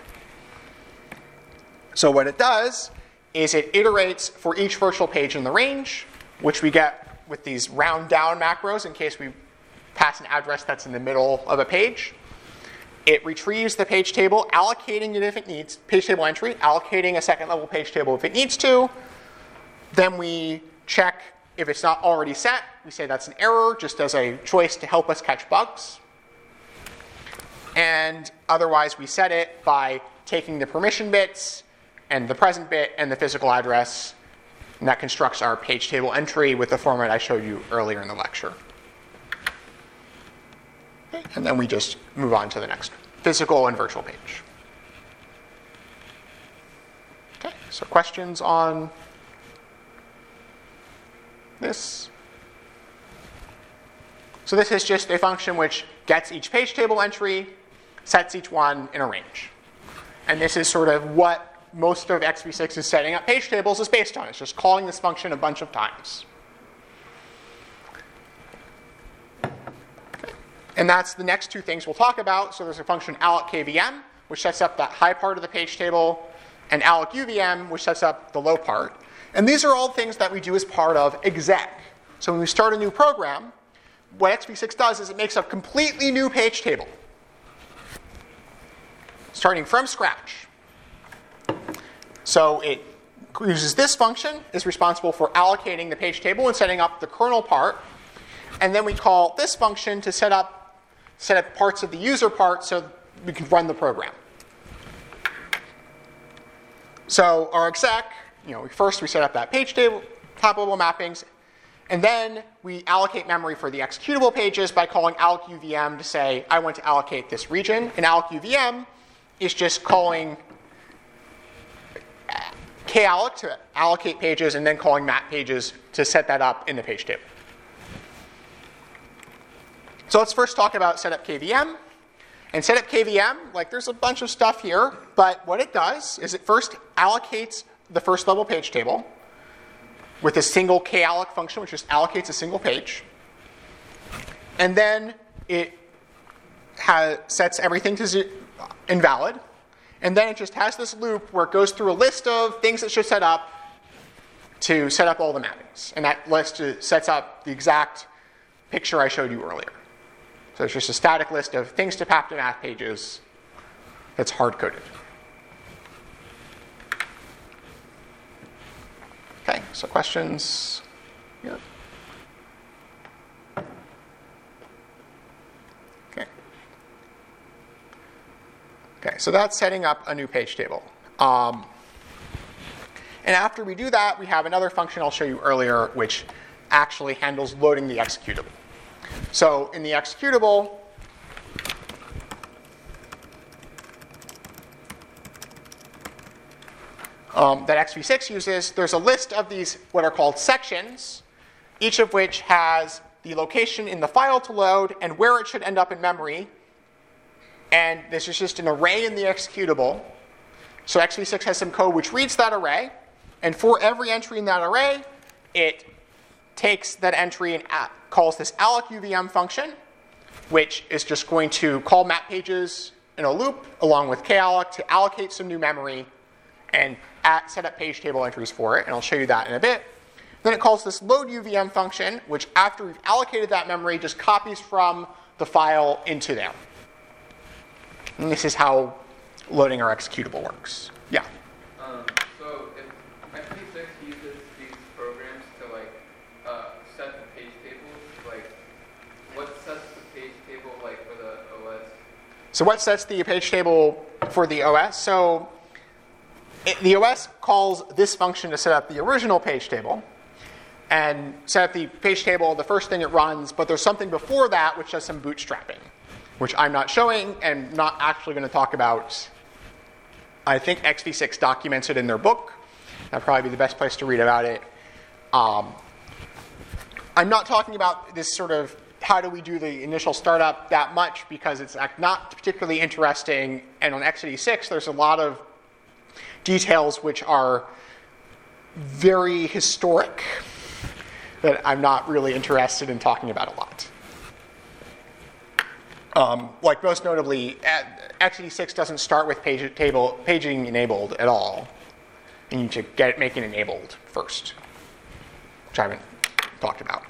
So what it does is it iterates for each virtual page in the range, which we get with these round down macros in case we pass an address that's in the middle of a page. It retrieves the page table, allocating it if it needs, page table entry, allocating a second level page table if it needs to. Then we check if it's not already set. We say that's an error, just as a choice to help us catch bugs. And otherwise, we set it by taking the permission bits and the present bit and the physical address. And that constructs our page table entry with the format I showed you earlier in the lecture. Okay. And then we just move on to the next physical and virtual page. Okay, so questions on this? So this is just a function which gets each page table entry, sets each one in a range. And this is sort of what most of x v six is setting up page tables is based on. It's just calling this function a bunch of times. Okay. And that's the next two things we'll talk about. So there's a function allocKVM, which sets up that high part of the page table, and allocUVM, which sets up the low part. And these are all things that we do as part of exec. So when we start a new program, what x v six does is it makes a completely new page table, starting from scratch. So it uses this function, is responsible for allocating the page table and setting up the kernel part. And then we call this function to set up, set up parts of the user part so we can run the program. So our exec, you know, first we set up that page table, top level mappings, and then we allocate memory for the executable pages by calling allocUVM to say, I want to allocate this region. And allocUVM is just calling kalloc to allocate pages and then calling map pages to set that up in the page table. So let's first talk about setupKVM. And setupKVM, like there's a bunch of stuff here, but what it does is it first allocates the first level page table with a single kalloc function, which just allocates a single page. And then it has, sets everything to z- invalid. And then it just has this loop where it goes through a list of things it should set up to set up all the mappings. And that list sets up the exact picture I showed you earlier. So it's just a static list of things to map to map pages that's hard-coded. Okay, so questions? Yeah. Okay. Okay, so that's setting up a new page table. Um, and after we do that, we have another function I'll show you earlier, which actually handles loading the executable. So in the executable, um, that x v six uses, there's a list of these what are called sections, each of which has the location in the file to load and where it should end up in memory And this is just an array in the executable. So x v six has some code which reads that array. And for every entry in that array, it takes that entry and a- calls this alloc U V M function, which is just going to call map pages in a loop along with kalloc to allocate some new memory and at, set up page table entries for it. And I'll show you that in a bit. Then it calls this load U V M function, which after we've allocated that memory, just copies from the file into there. And this is how loading our executable works. Yeah. Um, so if x v six uses these programs to like uh, set the page tables, like what sets the page table like for the O S? So what sets the page table for the O S? So it, the O S calls this function to set up the original page table and set up the page table, the first thing it runs, but there's something before that which does some bootstrapping, which I'm not showing and not actually going to talk about. I think x v six documents it in their book. That'd probably be the best place to read about it. Um, I'm not talking about this sort of how do we do the initial startup that much because it's not particularly interesting. And on x eighty-six, there's a lot of details which are very historic that I'm not really interested in talking about a lot. Um, like most notably, x eighty-six doesn't start with page table, paging enabled at all. You need to get it making enabled first, which I haven't talked about.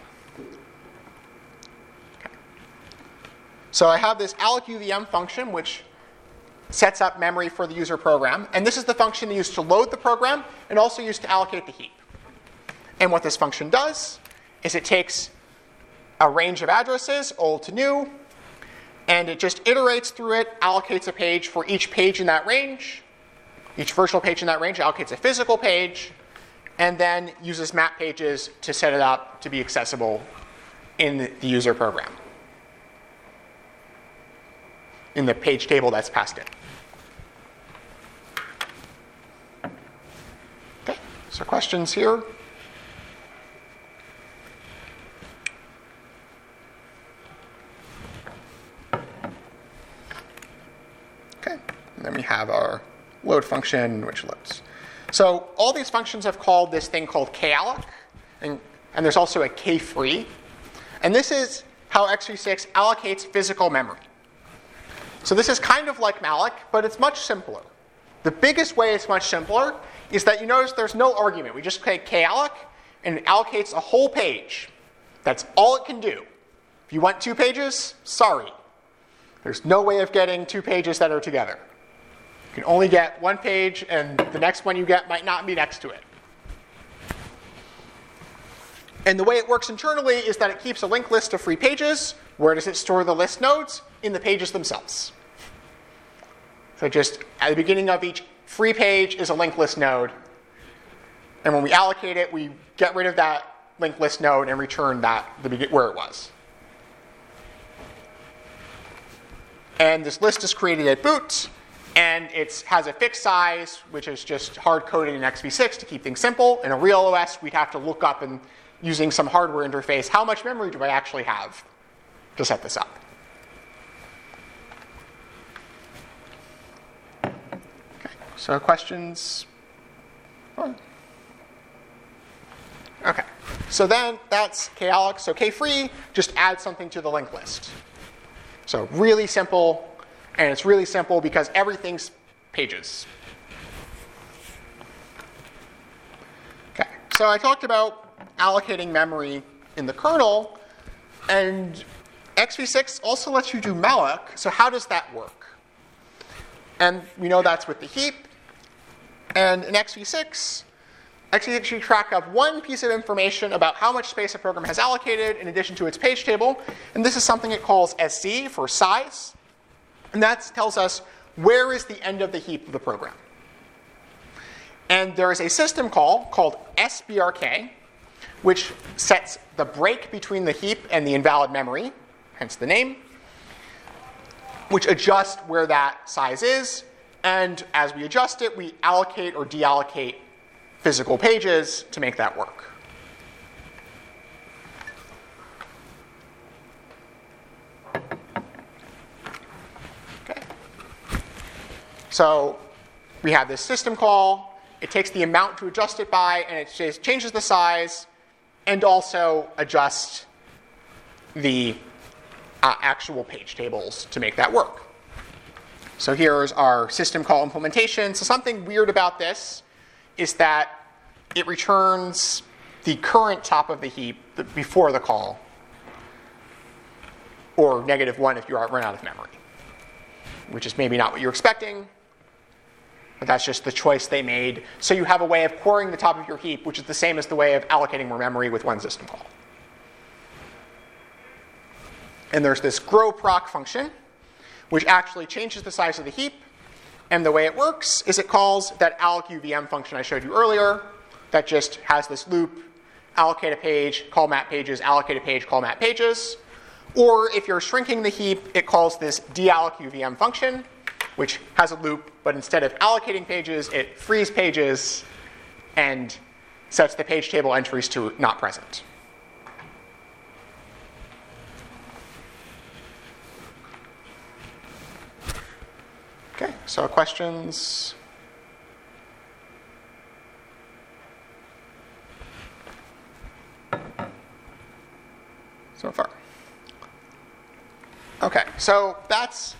Okay. So I have this alloc U V M function, which sets up memory for the user program. And this is the function used to load the program and also used to allocate the heap. And what this function does is it takes a range of addresses, old to new, and it just iterates through it, allocates a page for each page in that range. Each virtual page in that range allocates a physical page, and then uses map pages to set it up to be accessible in the user program, in the page table that's passed in. Okay, so questions here? Okay, and then we have our load function, which loads. So all these functions have called this thing called kalloc, and, and there's also a kfree. And this is how x v six allocates physical memory. So this is kind of like malloc, but it's much simpler. The biggest way it's much simpler is that you notice there's no argument. We just say kalloc, and it allocates a whole page. That's all it can do. If you want two pages, sorry. There's no way of getting two pages that are together. You can only get one page, and the next one you get might not be next to it. And the way it works internally is that it keeps a linked list of free pages. Where does it store the list nodes? In the pages themselves. So just at the beginning of each free page is a linked list node. And when we allocate it, we get rid of that linked list node and return that the where it was. And this list is created at boot, and it has a fixed size, which is just hard-coded in x v six to keep things simple. In a real O S, we'd have to look up and using some hardware interface, how much memory do I actually have to set this up? Okay, so questions? Okay, so then that's kalloc. So kfree just adds something to the linked list. So really simple, and it's really simple because everything's pages. Okay, so I talked about allocating memory in the kernel, and x v six also lets you do malloc. So how does that work? And we know that's with the heap. And in x v six, x v six keeps track of one piece of information about how much space a program has allocated in addition to its page table. And this is something it calls S C for size. And that tells us where is the end of the heap of the program. And there is a system call called S B R K, which sets the break between the heap and the invalid memory, hence the name, which adjusts where that size is. And as we adjust it, we allocate or deallocate physical pages to make that work. Okay, So we have this system call. It takes the amount to adjust it by, and it just changes the size, and also adjusts the uh, actual page tables to make that work. So here's our system call implementation. So something weird about this is that it returns the current top of the heap before the call, or negative one if you run out of memory, which is maybe not what you're expecting, but that's just the choice they made. So you have a way of querying the top of your heap, which is the same as the way of allocating more memory with one system call. And there's this grow proc function, which actually changes the size of the heap. And the way it works is it calls that allocuvm function I showed you earlier that just has this loop, allocate a page, call map pages, allocate a page, call map pages. Or if you're shrinking the heap, it calls this deallocuvm function, which has a loop, but instead of allocating pages, it frees pages and sets the page table entries to not present. Okay, so questions? So far. Okay, so that's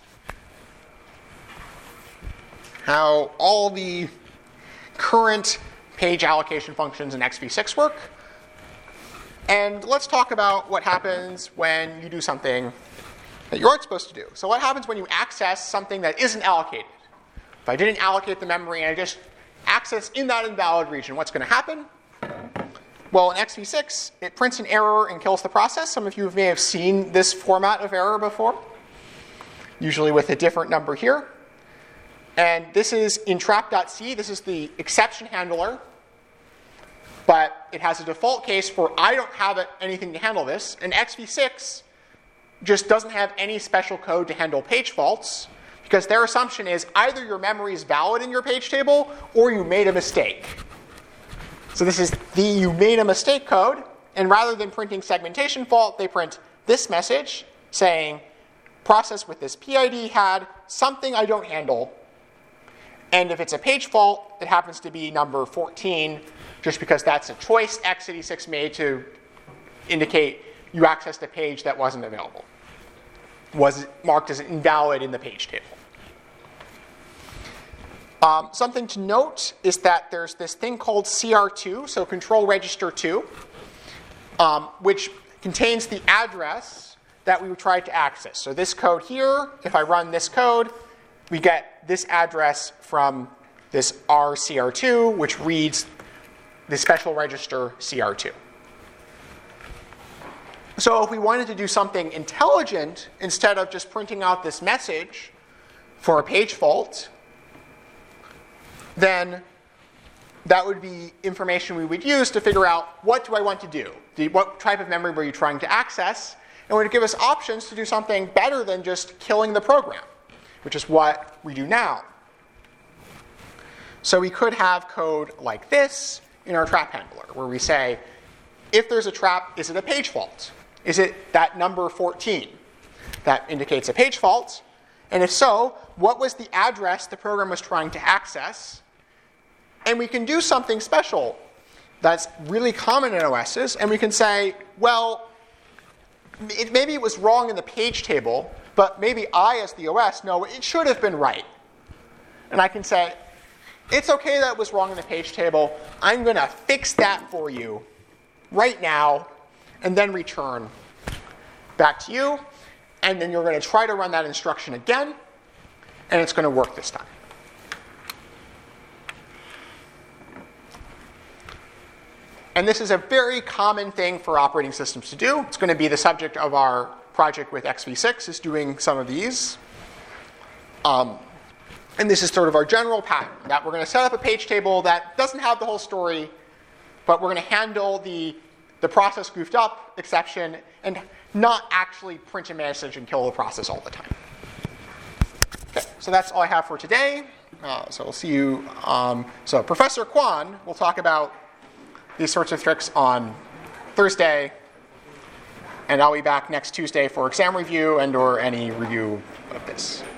how all the current page allocation functions in X V six work. And let's talk about what happens when you do something that you aren't supposed to do. So what happens when you access something that isn't allocated? If I didn't allocate the memory and I just access in that invalid region, what's going to happen? Well, in X V six, it prints an error and kills the process. Some of you may have seen this format of error before, usually with a different number here. And this is in trap.c. This is the exception handler. But it has a default case for I don't have anything to handle this. And X V six just doesn't have any special code to handle page faults, because their assumption is either your memory is valid in your page table or you made a mistake. So this is the you made a mistake code, and rather than printing segmentation fault, they print this message saying process with this P I D had something I don't handle, and if it's a page fault, it happens to be number fourteen, just because that's a choice x eighty-six made to indicate you accessed a page that wasn't available, was marked as invalid in the page table. Um, something to note is that there's this thing called C R two, so control register two, um, which contains the address that we tried to access. So this code here, if I run this code, we get this address from this R C R two, which reads the special register C R two. So if we wanted to do something intelligent, instead of just printing out this message for a page fault, then that would be information we would use to figure out what do I want to do? What type of memory were you trying to access? And it would give us options to do something better than just killing the program, which is what we do now. So we could have code like this in our trap handler, where we say, if there's a trap, is it a page fault? Is it that number fourteen that indicates a page fault? And if so, what was the address the program was trying to access? And we can do something special that's really common in O Ss, and we can say, well, it, maybe it was wrong in the page table, but maybe I, as the O S, know it should have been right. And I can say, it's okay that it was wrong in the page table. I'm going to fix that for you right now, and then return back to you. And then you're going to try to run that instruction again, and it's going to work this time. And this is a very common thing for operating systems to do. It's going to be the subject of our project with X V six, is doing some of these. Um, and this is sort of our general pattern, that we're going to set up a page table that doesn't have the whole story, but we're going to handle the, the process goofed up exception and not actually print a message and kill the process all the time. Okay, so that's all I have for today. Uh, so we'll see you. Um, so Professor Kwan will talk about these sorts of tricks on Thursday, and I'll be back next Tuesday for exam review and or any review of this.